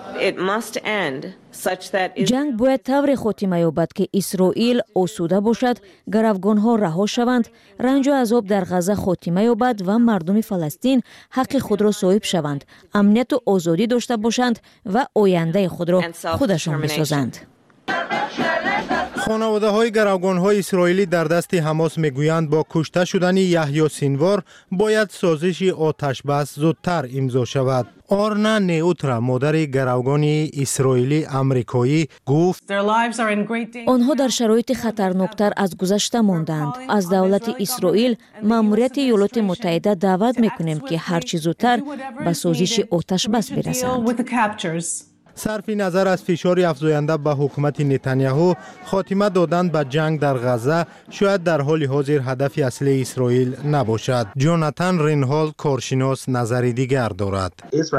[SPEAKER 4] جنگ باید طور خاتمه یابد که اسرائیل آسوده باشد، گروگانها رها شوند، رنج و عذاب در غزه خاتمه یابد و مردم فلسطین حق خود را صاحب شوند، امنیت و آزادی داشته باشند و آینده خود را خودشان بسازند.
[SPEAKER 10] خانواده های گروگان های اسرائیلی در دست حماس میگویند با کشته شدن یحیی سینوار باید سازش آتش بس زودتر امضا شود. آرنا نیوترا مادر گروگان اسرائیلی امریکایی گفت
[SPEAKER 4] آنها در شرایط خطرناکتر از گذشته ماندند. از دولت اسرائیل ماموریت ایالات متحده دعوت میکنیم که هرچی زودتر به سازش آتش بس برسند.
[SPEAKER 10] صرف نظر از فشار افزاینده به حکومت نتانیاهو، خاتمه دادن به جنگ در غزه شاید در حال حاضر هدف اصلی اسرائیل نباشد. جوناتان رینهالد کارشناس نظری دیگر دارد.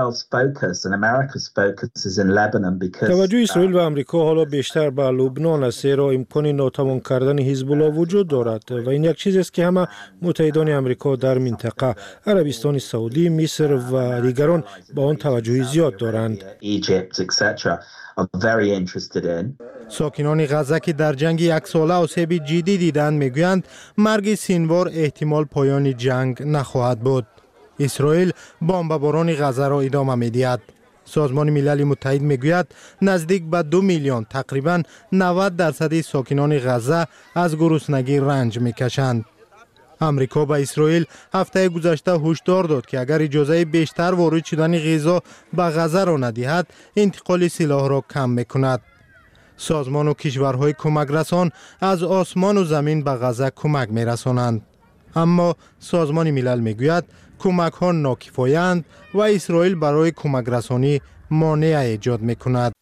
[SPEAKER 1] توجه اسرائیل و آمریکا حالا بیشتر به لبنان است، زیرا امکان ناتمام کردن حزب الله وجود دارد و این یک چیز است که همه متحدان آمریکا در منطقه، عربستان سعودی، مصر و دیگران به آن توجه زیاد دارند.
[SPEAKER 6] et cetera are very interested in.
[SPEAKER 10] ساکنان غزه که در جنگ یک ساله آسیب جدی دیدند میگویند مرگ سینوار احتمال پایان جنگ نخواهد بود. اسرائیل بمباران غزه را ادامه میدهد. سازمان ملل متحد میگوید نزدیک به دو میلیون، تقریباً نود درصد ساکنان غزه از گرسنگی رنج میکشند. امریکا به اسرائیل هفته گذشته هشدار داد که اگر اجازه بیشتر وارد شدن غذا به غزه را ندهد، انتقال سلاح را کم میکند. سازمان و کشورهای کمک رسان از آسمان و زمین به غزه کمک میرسانند، اما سازمان ملل میگوید کمک ها ناکفایند و اسرائیل برای کمک رسانی مانع ایجاد میکند.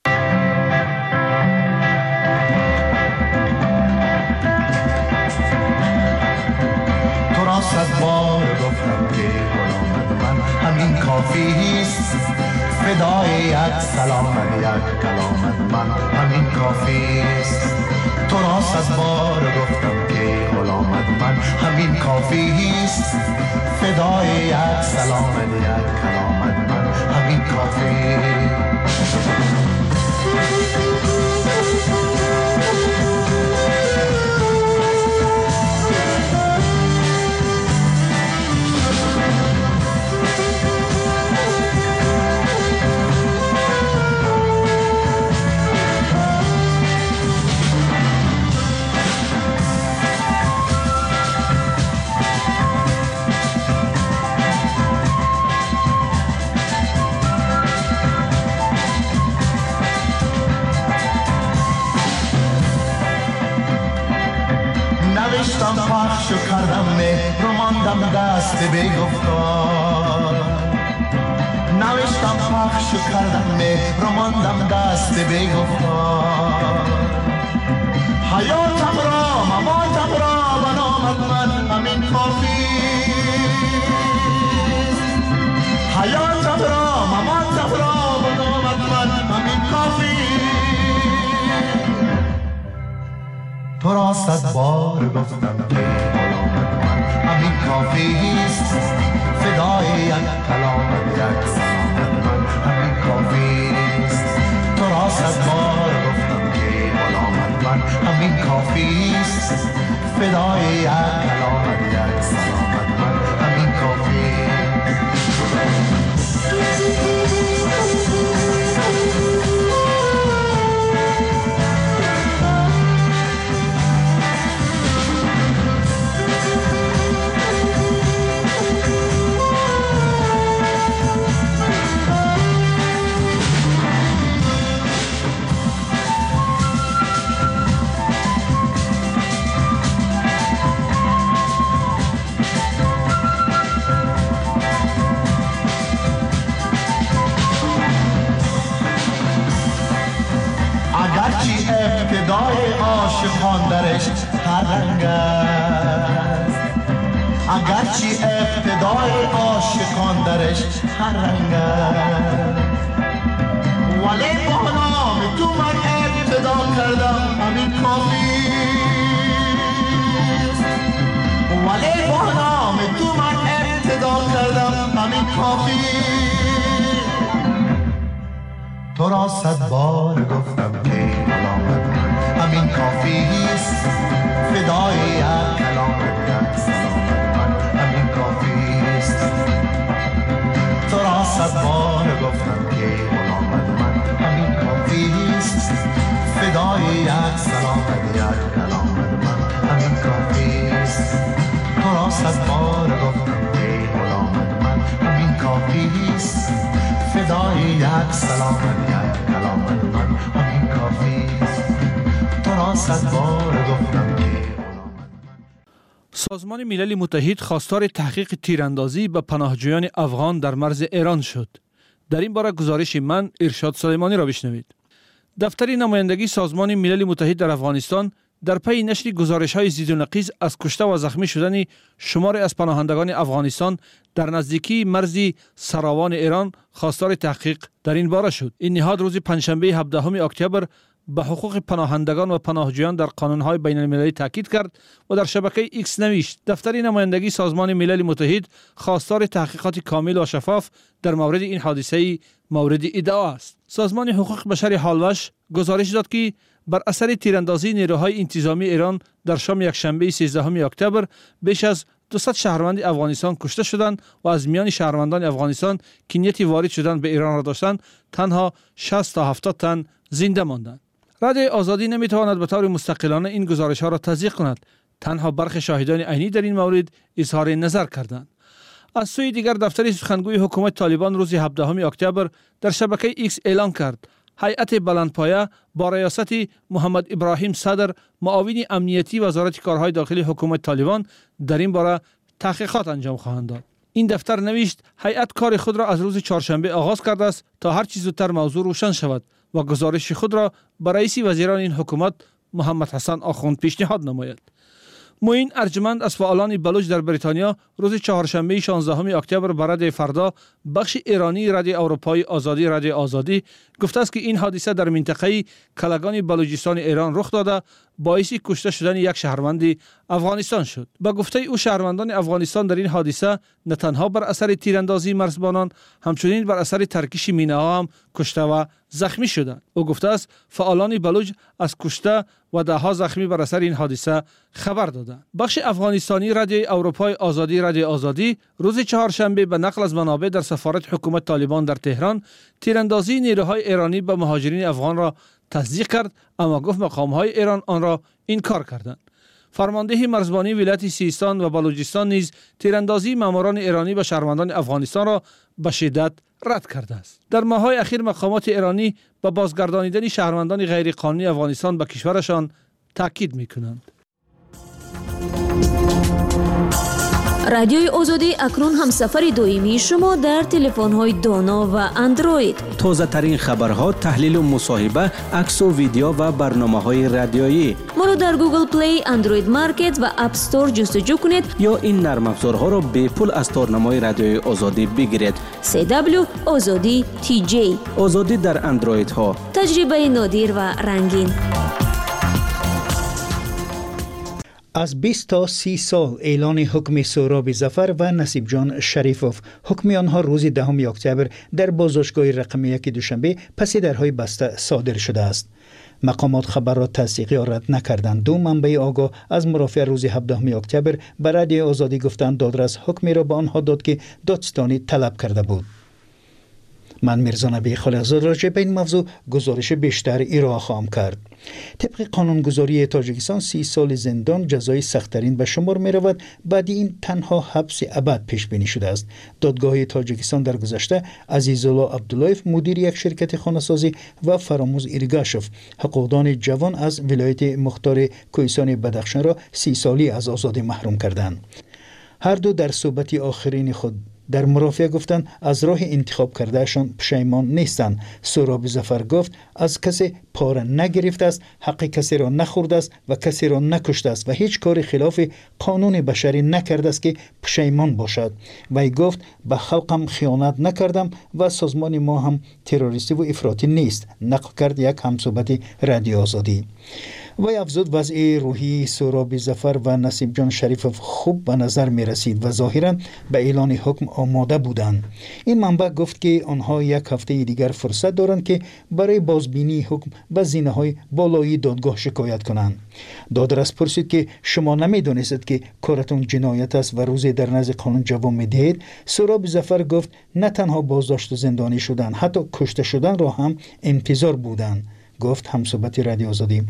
[SPEAKER 11] صد بار گفتم که غلامت من همین کافی است، فدای یک سلامت یک کلامت من همین کافی است. تو را صد بار گفتم که غلامت من همین کافی است، فدای یک سلامت یک کلامت من همین کافی است. نوشتم پخش و کردم مهر و ماندم دست بی گفتار نوشتم پخش و کردم مهر و ماندم دست بی گفتار حیاتم را مماتم را بنامد من همین کافی حیاتم را مماتم را بنامد من همین کافی تو را صد بار گفتم که غلامت من همین کافیست فدای یک کلامت یک سلامت من همین کافیست تو را صد بار گفتم که غلامت من همین کافیست فدای یک کلامت یک سلامت من همین کافیست ابتدای عاشقان درش هر رنگ است اگرچه ابتدای عاشقان درش هر رنگ است ولی با نام تو من ابتدا کردم همین کافی ولی با نام تو من ابتدا کردم همین کافی تو را صد بار گفتم که غلامت من همین کافیست فدای یک کلامت یک سلامت من همین کافیست تو را صد بار گفتم که غلامت من همین کافیست فدای یک سلامت یک کلامت من همین کافیست تو را صد بار گفتم که غلامت من همین کافیست فدای یک سلامت یک کلامت من همین کافیست تو را صد بار گفتم که
[SPEAKER 12] سازمان ملل متحد خواستار تحقیق تیراندازی به پناهجویان افغان در مرز ایران شد. در این باره گزارش من ارشاد سلیمانی را بشنوید. دفتر نمایندگی سازمان ملل متحد در افغانستان در پی نشر گزارش‌های ضد و نقیض از کشته و زخمی شدن شماری از پناهندگان افغانستان در نزدیکی مرز سراوان ایران خواستار تحقیق در این باره شد. این نهاد روز پنجشنبه هفدهم اکتبر به حقوق پناهندگان و پناهجویان در قانون‌های بین‌المللی تاکید کرد و در شبکه ایکس نوشت: دفتر نمایندگی سازمان ملل متحد خواستار تحقیقات کامل و شفاف در مورد این حادثه مورد ادعا است. سازمان حقوق بشر هالوش گزارش داد که بر اثر تیراندازی نیروهای انتظامی ایران در شام یکشنبه سیزدهم اکتبر بیش از دویست شهروند افغانستان کشته شدند و از میان شهروندان افغانستان که نیت وارد شدن به ایران را داشتند تنها شصت تا هفتاد تن زنده ماندند. رادیوی آزادی نمیتواند به طور مستقلانه این گزارش ها را تصدیق کند. تنها برخی شاهدان عینی در این مورد اظهار نظر کردند. از سوی دیگر دفتر سخنگوی حکومت طالبان روز هفدهم اکتبر در شبکه ایکس اعلان کرد هیئت بلندپایه با ریاست محمد ابراهیم صدر معاون امنیتی وزارت کارهای داخلی حکومت طالبان در این باره تحقیقات انجام خواهند داد. این دفتر نوشت هیئت کار خود را از روز چهارشنبه آغاز کرده است تا هر چه زودتر موضوع روشن شود و گزارش خود را به رئیس وزیران این حکومت محمد حسن آخوند پیشنهاد نماید. معین ارجمند از فعالان بلوچ در بریتانیا روز چهارشنبه شانزدهم اکتبر برای فردا بخش ایرانی رادیو اروپای آزادی رادیو آزادی گفته است که این حادثه در منطقه کلگان بلوچستان ایران رخ داده باعث کشته شدن یک شهروند افغانستان شد. با گفته او شهروندان افغانستان در این حادثه نه تنها بر اثر تیراندازی مرزبانان همچنین بر اثر ترکش مینه‌ها هم کشته و زخمی شدند. او گفته است فعالان بلوچ از کشته و ده ها زخمی بر اثر این حادثه خبر دادند. بخش افغانستانی رادیو اروپای آزادی رادیو آزادی روز چهارشنبه به نقل از منابع در سفارت حکومت طالبان در تهران تیراندازی نیروهای ایرانی به مهاجرین افغان را تصدیق کرد، اما گفت مقام‌های ایران آن را انکار کردند. فرمانده مرزبانی ولایت سیستان و بلوچستان نیز تیراندازی ماموران ایرانی به شهروندان افغانستان را به شدت رد کرده است. در ماه‌های اخیر مقامات ایرانی به بازگردانیدن شهروندان غیرقانونی افغانستان به کشورشان تاکید می‌کنند.
[SPEAKER 4] رادیوی آزادی اکنون همسفر دائمی شما در تلفن‌های دانا و اندروید.
[SPEAKER 7] تازه ترین خبرها، تحلیل و مصاحبه، عکس و ویدیو و برنامه‌های رادیویی.
[SPEAKER 4] ما رو در گوگل پلی، اندروید مارکت و اپ استور جستجو کنید
[SPEAKER 7] یا این نرم افزارها را به پول از تارنمای رادیوی آزادی بگیرید.
[SPEAKER 4] سی دبلیو آزادی تی جی.
[SPEAKER 7] آزادی در اندروید ها.
[SPEAKER 4] تجربه نادر و رنگین.
[SPEAKER 2] از بیست تا سی سال اعلان حکم سهراب ظفر و نصیب جان شریفوف. حکم آنها روز دهم اکتبر در بازداشتگاه رقم یک دوشنبه پس درهای بسته صادر شده است. مقامات خبر را تصدیقی رد نکردند. دو منبع آگاه از مرافع روز هفدهم اکتبر به رادیو آزادی گفتند دادرس حکمی را به آنها داد که دادستانی طلب کرده بود. من میرزا نبی خالقزاد راجع به این موضوع گزارش بیشتر ارائه خواهم کرد. طبق قانونگذاری تاجیکستان سی سال زندان جزای سخت‌ترین به شمار می رود. بعد این تنها حبس ابد پیش بینی شده است. دادگاه تاجیکستان در گذشته عزیزالله عبداللهیف مدیر یک شرکت خانه‌سازی و فراموز ایرگاشوف حقوقدان جوان از ولایت مختار کوهستان بدخشان را سی سالی از آزادی محروم کردند. هر دو در صحبت آخرین خود در مرافعه گفتند از راه انتخاب کردهشان پشیمان نیستند. سهراب ظفر گفت از کسی پاره نگرفته است، حق کسی را نخورده است و کسی را نکشته است و هیچ کار خلاف قانون بشری نکرده است که پشیمان باشد. وی گفت به خلقم خیانت نکردم و سازمان ما هم تروریستی و افراطی نیست. نقل کرد یک همصحبت رادیو آزادی. وی افزود وضع روحی سهراب ظفر و نصیب جان شریفوف خوب به نظر می رسید و ظاهرا به اعلان حکم آماده بودند. این منبع گفت که آنها یک هفته دیگر فرصت دارند که برای بازبینی حکم به زینه‌های بالایی دادگاه شکایت کنند. دادرس پرسید که شما نمی‌دانستید که کارتون جنایت است و روزی در نزد قانون جواب می‌دهید؟ سهراب ظفر گفت نه تنها بازداشت و زندانی شدن، حتی کشته شدن را هم انتظار بودند. گفت همصحبت رادیو آزادی.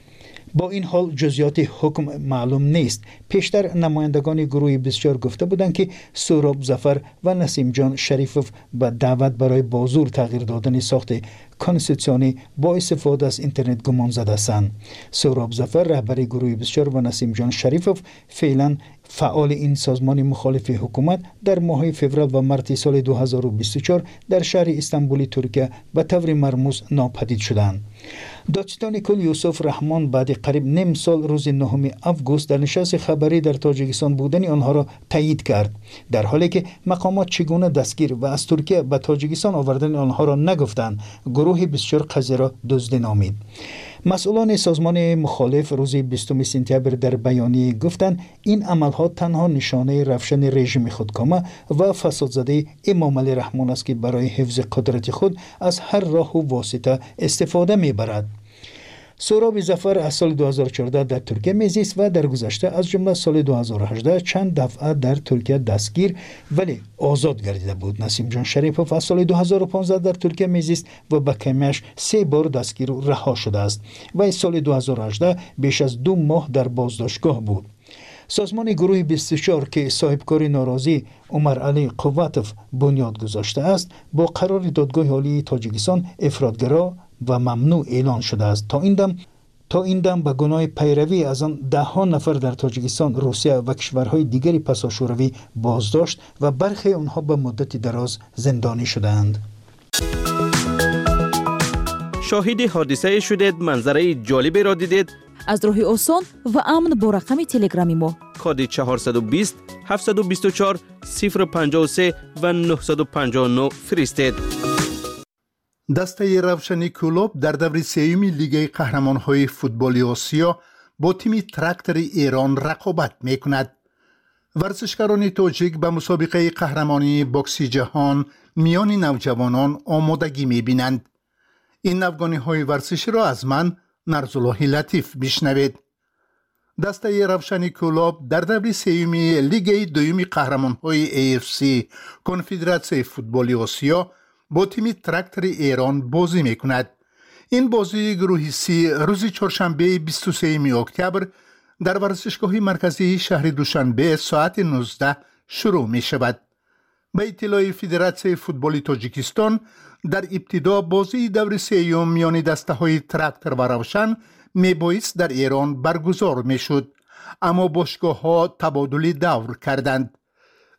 [SPEAKER 2] با این حال جزئیات حکم معلوم نیست. پیشتر نمایندگان گروه بسیار گفته بودند که سهراب ظفر و نسیم جان شریفوف به دعوت برای بازور تغییر دادن ساخت کانستیتوسیونی با استفاده از اینترنت گمان زده هستند. سهراب ظفر رهبر گروه بسیار و نسیم جان شریفوف فعلا فعال این سازمان مخالف حکومت در ماه فوریه و مارس سال دو هزار و بیست و چهار در شهر استانبول ترکیه به طور مرموز ناپدید شدند. دادستان کل یوسف رحمان بعد قریب نیم سال روز نهم آگوست در نشست خبری در تاجیکستان بودن آنها را تایید کرد، در حالی که مقامات چگونه دستگیر و از ترکیه به تاجیکستان آوردن آنها را نگفتند. گروه بسیار قضیه را دزدی نامید. مسئولان سازمان مخالف روز بیستم سپتامبر در بیانیه گفتند این عملها تنها نشانه رفشن رژیم خودکامه و فسادزده امام علی رحمان است که برای حفظ قدرت خود از هر راه و واسطه استفاده میبرد. سهراب ظفر از سال دو هزار و چهارده در ترکیه میزیست و در گذشته از جمله سال دو هزار و هجده چند دفعه در ترکیه دستگیر ولی آزاد گردیده بود. نسیم جان شریفوف از سال دو هزار و پانزده در ترکیه میزیست و به کمیش سه بار دستگیر و رها شده است و سال دو هزار و هجده بیش از دو ماه در بازداشتگاه بود. سازمان گروه بیست و چهار که صاحبکار ناراضی عمر علی قواتوف بنیاد گذاشته است با قرار دادگاه عالی تاجیکستان افراطگرا و ممنوع اعلان شده است. تا این دم تا این دم به گناه پیروی از آن ده ها نفر در تاجیکستان، روسیه و کشورهای دیگری پسا شوروی بازداشت و برخی آنها به مدت دراز زندانی شدند.
[SPEAKER 9] شاهد حادثه شدید، منظره جالبی را دیدید؟
[SPEAKER 13] از راه آسان و امن با رقم تلگرامی ما
[SPEAKER 9] کد چهارصد و بیست هفتصد و بیست و چهار صفر پنجاه و سه و نهصد و پنجاه و نه فرستید.
[SPEAKER 14] دسته روشنی کلوب در دور سوم لیگ قهرمان‌های فوتبال آسیا با تیم تراکتور ایران رقابت می‌کند. ورزشکاران تاجیک به مسابقه قهرمانی بوکس جهان میان نوجوانان آمادگی می‌بینند. این افغانی‌های ورزشی را از من نرزالله لطیف بشنوید. دسته روشنی کلوب در دور سوم لیگ دوم قهرمان‌های ای اف سی کنفدراسیون فوتبال آسیا با تیم تراکتور ایران بازی میکند. این بازی گروه سی روز چهارشنبه بیست و سوم اکتبر در ورزشگاه مرکزی شهر دوشنبه ساعت نوزده شروع می شود. به اطلاع فدراسیون فوتبال تاجیکستان در ابتدا بازی دور سوم میان دسته های تراکتور و روشن می بایست در ایران برگزار می شد، اما باشگاه ها تبادل دور کردند.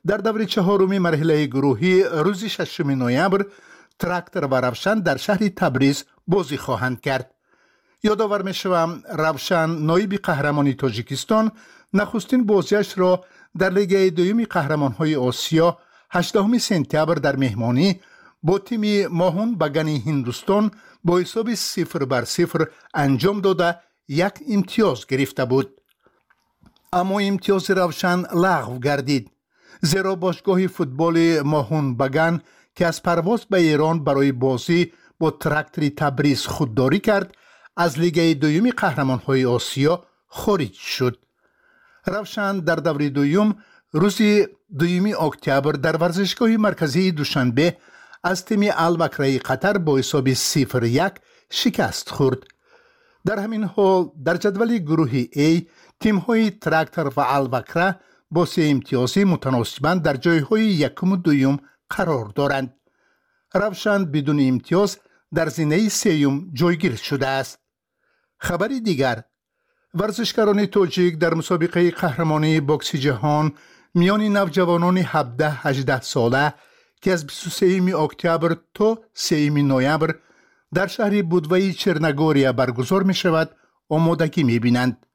[SPEAKER 14] در دور چهارم مرحله گروهی روز ششم نوامبر تراکتور و روشن در شهر تبریز بازی خواهند کرد. یادآور می‌شوم روشن نایب قهرمان تاجیکستان نخستین بازیش را در لیگ دوم قهرمان‌های آسیا هجدهم سپتامبر در مهمانی با تیم ماهون بگن هندوستان با حساب صفر بر صفر انجام داده یک امتیاز گرفته بود. اما امتیاز روشن لغو گردید، زیرا باشگاه فوتبال ماهون بگن که از پرواز به ایران برای بازی با تراکتور تبریز خودداری کرد از لیگ دوم قهرمان‌های آسیا خارج شد. روشن در دور دوم روز دوم اکتبر در ورزشگاه مرکزی دوشنبه از تیم البکره قطر با حساب صفر یک شکست خورد. در همین حال در جدول گروه A تیم‌های تراکتور و البکره با سه امتیاز متناسباً در جای‌های یکم و دوم قرار دارند. روشن بدون امتیاز در زینه سیوم جایگیر شده است. خبری دیگر، ورزشکاران تاجیک در مسابقه قهرمانی بوکس جهان میان نوجوانان هفده هجده ساله که از بیست و سوم اکتبر تا سوم نوامبر در شهر بودوای چرنگوریا برگزار می شود آمادگی می بینند.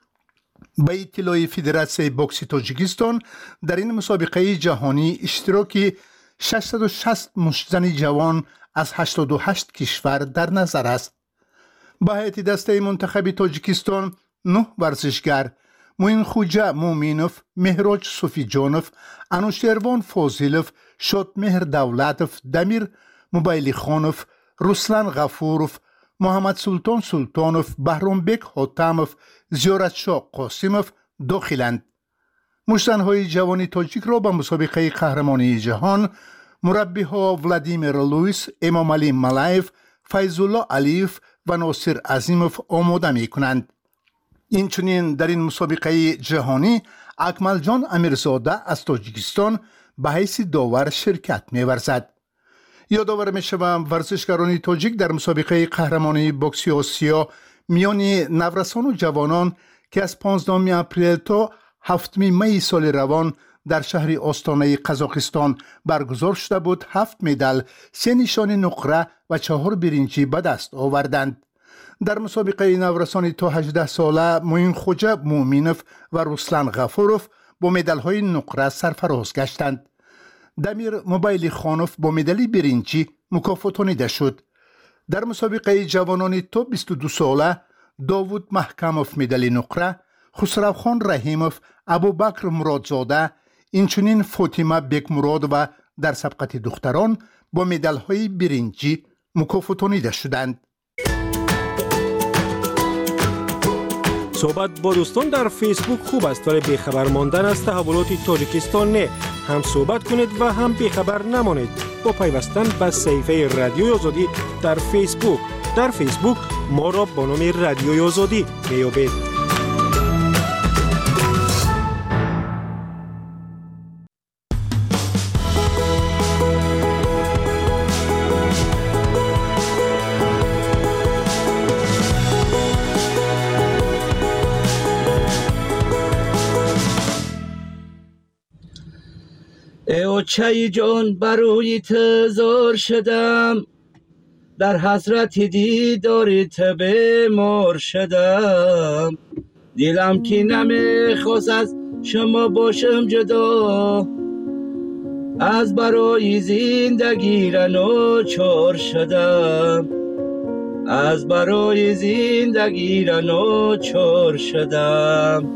[SPEAKER 14] به اطلاع فدراسیون بوکس تاجیکستان در این مسابقه جهانی اشتراک ششصد و شصت مشتزن جوان از هشتاد و هشت کشور در نظر است. با هیئت دسته منتخب تاجیکستان نه ورزشگر موین خوجا مومینوف، مهراج صوفی جانوف، انوشیروان فاضلوف، شادمهر دولتوف، دمیر موبایلی خانوف، رسلان غفوروف، محمد سلطان سلطانوف، بهرامبک حاتموف، زیارتشاه قاسموف داخلند. مشتنهای جوان تاجیک را به مسابقه قهرمانی جهان مربیها ولادیمیر لوئیس، امام علی ملایف، فیض‌الله علیف و ناصر عظیموف آماده می کنند. اینچنین در این مسابقه جهانی اکمل جان امیرزاده از تاجیکستان به حیث داور شرکت می ورزد. یادآور می شوم ورزشکاران تاجیک در مسابقه قهرمانی بوکس آسیا میان نورسان و جوانان که از پانزدهم اپریل تا هفتم می سال روان در شهر آستانه قزاقستان برگزار شده بود هفت مدال، سه نشان نقره و چهار برنجی به دست آوردند. در مسابقه نورسان تا هجده ساله موین خوجا مومینوف و رسلان غفوروف با مدال‌های نقره سرفراز گشتند. دمیر موبایلی خانوف با مدال برنجی مکافاتانیده شد. در مسابقه جوانان تا بیست و دو ساله داوود محکموف مدال نقره، خسروخان رحیموف، ابوبکر مرادزاده، اینچنین فاطمه بیک مراد و در سبقت دختران با مدال‌های برنجی مکافاتانیده شدند.
[SPEAKER 1] صحبت با دوستان در فیسبوک خوب است، ولی بیخبر ماندن از تحولات تاجیکستان نه. هم صحبت کنید و هم بیخبر نمانید با پیوستن به صفحه رادیوی آزادی در فیسبوک. در فیسبوک ما را با نام رادیوی آزادی میابید.
[SPEAKER 20] ای چای جان برای تزار شدم، در حسرت دیدارت بیمار شدم. دلم که نمیخواست از شما باشم جدا، از برای زندگی را ناچار شدم، از برای زندگی را ناچار شدم.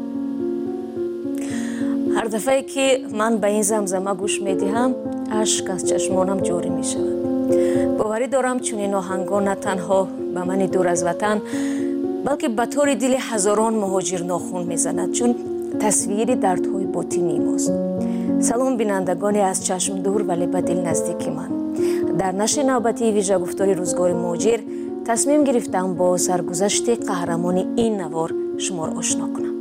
[SPEAKER 16] هر دفعه که من به این زمزمه گوش میدهم اشک از چشمانم جاری می شود. باوری دارم چون این آهنگا نه تنها به من دور از وطن بلکه به طور دل هزاران مهاجر ناخون میزند، چون تصویری دردهای باطنی ماست. سلام بینندگان از چشم دور ولی به دل نزدیک من. در نشر نوبتی ویژه گفتار روزگار مهاجر تصمیم گرفتم با سرگذشت قهرمان این نوار شما را آشنا کنم.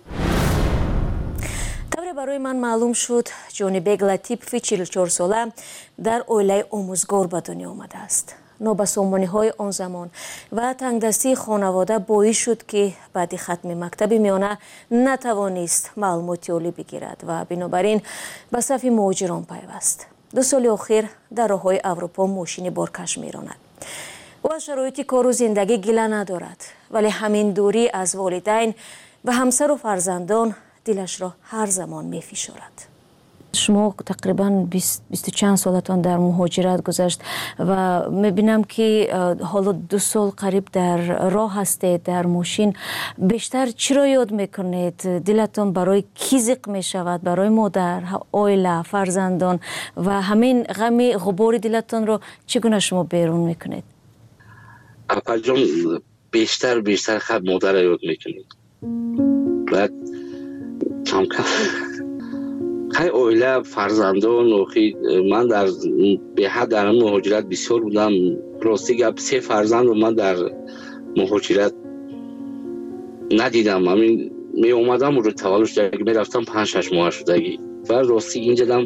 [SPEAKER 16] برای من معلوم شد جانی بیگ لطیفی چهل و چهار ساله در اویله آموزگار به دنیا آمده است. نابسامانی‌های آن زمان و تنگدستی خانواده باعث شد که بعد ختم مکتب میانه نتوانست معلومات عالی بگیرد و بنابراین به صف مهاجران پیوست. دو سال اخیر در راه‌های اروپا ماشین بارکش میراند. او از شرایط کار و زندگی گله ندارد، ولی همین دوری از والدین و همسر و فرزندان دلش را هر زمان می‌فشارد. شما تقریباً بیست و چند سالتان در مهاجرت گذشت و میبینم که حالا دو سال قریب در راه هستید در ماشین. بیشتر چی را یاد میکنید؟ دلتان برای کی زیق میشود؟ برای مادر، عائله، فرزندان و همین غم غبار دلتان را چگونه شما بیرون میکنید؟
[SPEAKER 15] اپا جان بیشتر بیشتر خب مادر را یاد میکنید. بعد کم کم خیلی عائله فرزندان و من در به حد در مهاجرت بسیار بودم. راستی گپ سه فرزند و من در مهاجرت ندیدم. همین می اومدم و رو تولد شدگی می رفتم پنج شش ماه شدگی و راستی اینجا دم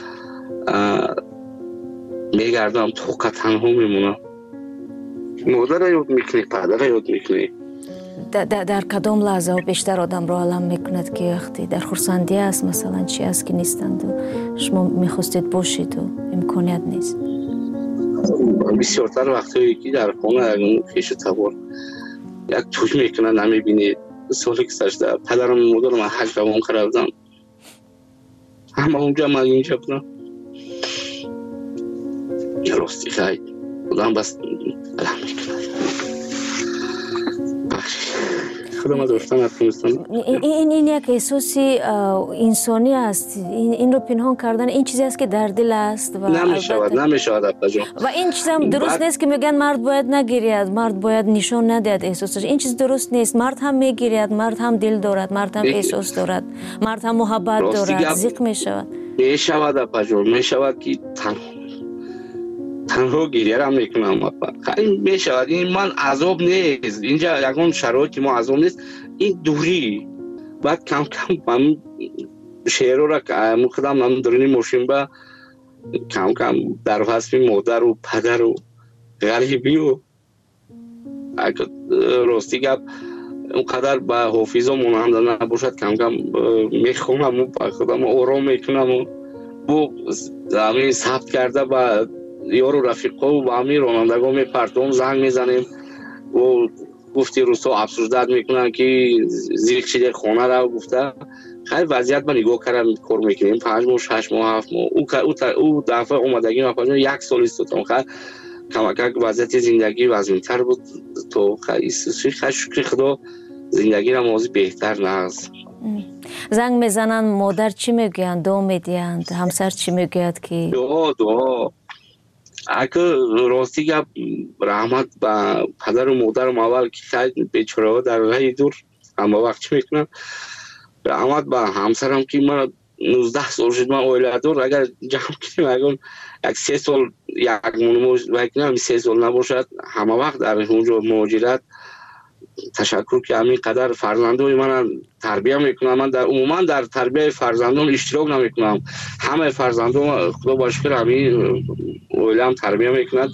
[SPEAKER 15] می گردم توقع تنها میمونم. مادر را یاد میکنی، پدر را یاد میکنی.
[SPEAKER 4] در, در کدام لحظه بیشتر آدم را علم میکند که وقتی در خرسندی است مثلا چی است که نیستند و شما میخواستید باشید و امکانیت نیست؟
[SPEAKER 15] بسیارتر وقتی که در خانه اگه خیش تبار یک توش میکنن نمیبینید. سالی که سشده پدرم مادرم من حج روان کردم همه اونجا من اینجا بودم. راستی خیلی بودم بس علم میکنن.
[SPEAKER 4] این این این یک احساسی انسانی است. این این رو پنهان کردن این چیزی است که در دل است و
[SPEAKER 15] نمیشود نمیشود اپا جان.
[SPEAKER 4] و این چیز هم درست نیست که میگن مرد باید نگیرید، مرد باید نشان ندهد احساسش. این چیز درست نیست. مرد هم میگیرد، مرد هم دل دارد، مرد هم احساس دارد، مرد هم محبت دارد. زیق میشود
[SPEAKER 15] میشود اپا جان، میشود که تنها تنها گریه را میکنم. خیلی میشود. این من عذاب نیست، اینجا یکون شرایطی ما عذاب نیست، این دوری. بعد کم کم من شعر را که خودم من درونی ماشین با کم کم در حسب مادر و پدر و غریبی و اگر راستی گپ اونقدر به حافظم مانند نباشد کم کم میخونم و خودم آرام میکنم و بو همین ثبت کرده با یارو رفیقا و با همین رانندگاه میپرتم زنگ میزنیم و گفتی روستا افسردت میکنن که زیر چیده خانه را گفته. خیلی وضعیت من نگاه کردم کار میکنیم پنج ماه شش ماه هفت ماه او او دفعه اومدگی ما یک سال است. خیلی کمک وضعیت زندگی وضعیتر بود تو خیلی خیلی شکر خدا زندگی را موضوع بهتر نهست.
[SPEAKER 4] زنگ میزنن مادر چی میگویند؟ دعا میدهند؟ همسر چی میگوید که
[SPEAKER 15] دعا دعا اگه راستی گپ رحمت به پدر و مادرم اول که خیلی بیچاره ها در راه دور اما وقت چی میکنم رحمت به همسرم که من نوزده سال شد من عائله دار اگر جمع کنیم اگر یک سه سال یک مونموز بکنم سه سال نباشد همه وقت در اونجا مهاجرت تشکر که همین قدر فرزندان من تربیت میکنم. من در عموما در تربیت فرزندان اشتراک نمیکنم. همه فرزندان خدا با شکر همین عائله هم تربیت میکنند.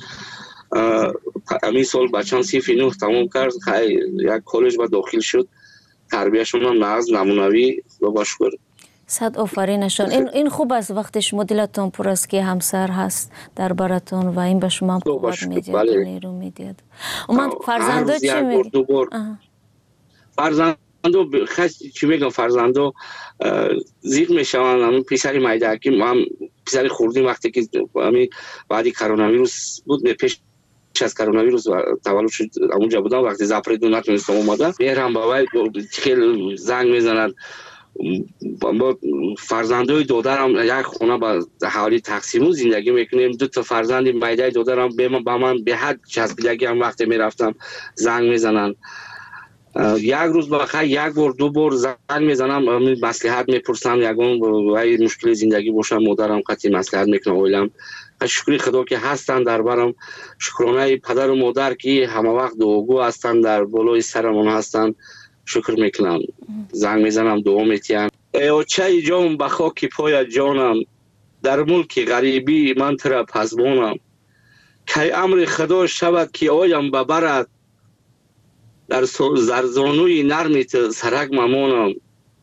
[SPEAKER 15] همین سال بچه‌م صف نه تمام کرد یک کالج با داخل شد. تربیتشون هم ناز نمونوی خدا با شکر.
[SPEAKER 4] صد آفرینشان. این این خوب است وقتی شما دلتون پر است که همسر هست در براتون و این به شما هم قوت میده و نیرو میده. و من فرزندا چی میگه؟
[SPEAKER 15] فرزندو خیلی چی میگم فرزندو زیر میشوند. همین پسری مایدکی ما هم پسری خوردیم وقتی که همین بعدی کرونا ویروس بود پیش از کرونا ویروس تولد شد اونجا بودم وقتی زپر دو نتونستم اومدم میرم بابای خیلی زنگ میزنن با فرزندای دادرم یک خونه با حوالی تقسیم زندگی میکنیم. دو تا فرزند مایدای دادرم به من با من به حد چسبیدگی هم وقتی میرفتم زنگ میزنن. یک روز بخیر یک بار دو بار زنگ میزنم مصلحت میپرسم یگان وای مشکل زندگی باشم مادرم قطعی مصلحت میکنه اولم. شکر خدا که هستن در برم. شکرانه پدر و مادر که همه وقت دعاگو هستن در بالای سرمون هستن. شکر میکنم. زنگ میزنم دعا میتیم. ای چای جان به خاک پای جانم در ملک غریبی من ترا پزبانم. که امر خدا شود که آیم ببرد در زرزانوی نرمیت سرک ممانم.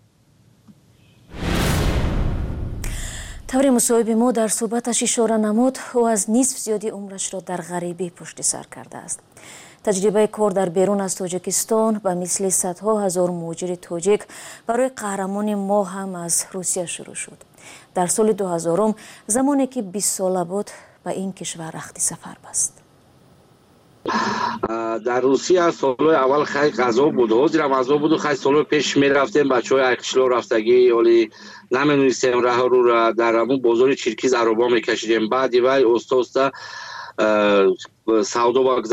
[SPEAKER 4] طور مصاحبه ما در صحبتش اشاره نمود او از نصف زیادی عمرش را در غریبی پشت سر کرده است. تجربه کار در بیرون از تاجیکستان به مثل صدها هزار مهاجر تاجیک برای قهرمان ما هم از روسیه شروع شد. در سال دو هزار زمانی که بیست ساله بود به این کشور رخت سفر بست.
[SPEAKER 15] در روسیه سالهای اول خیلی غذا بود، حاضرم غذا بود و خیلی سالهای پیش می رفتیم بچه های اکشلا رفتگی ولی نمی‌دونستیم راه رو را در همون بازار چیرکیز عربا میکشیدیم. بعدی وای اوستا اوستا سودا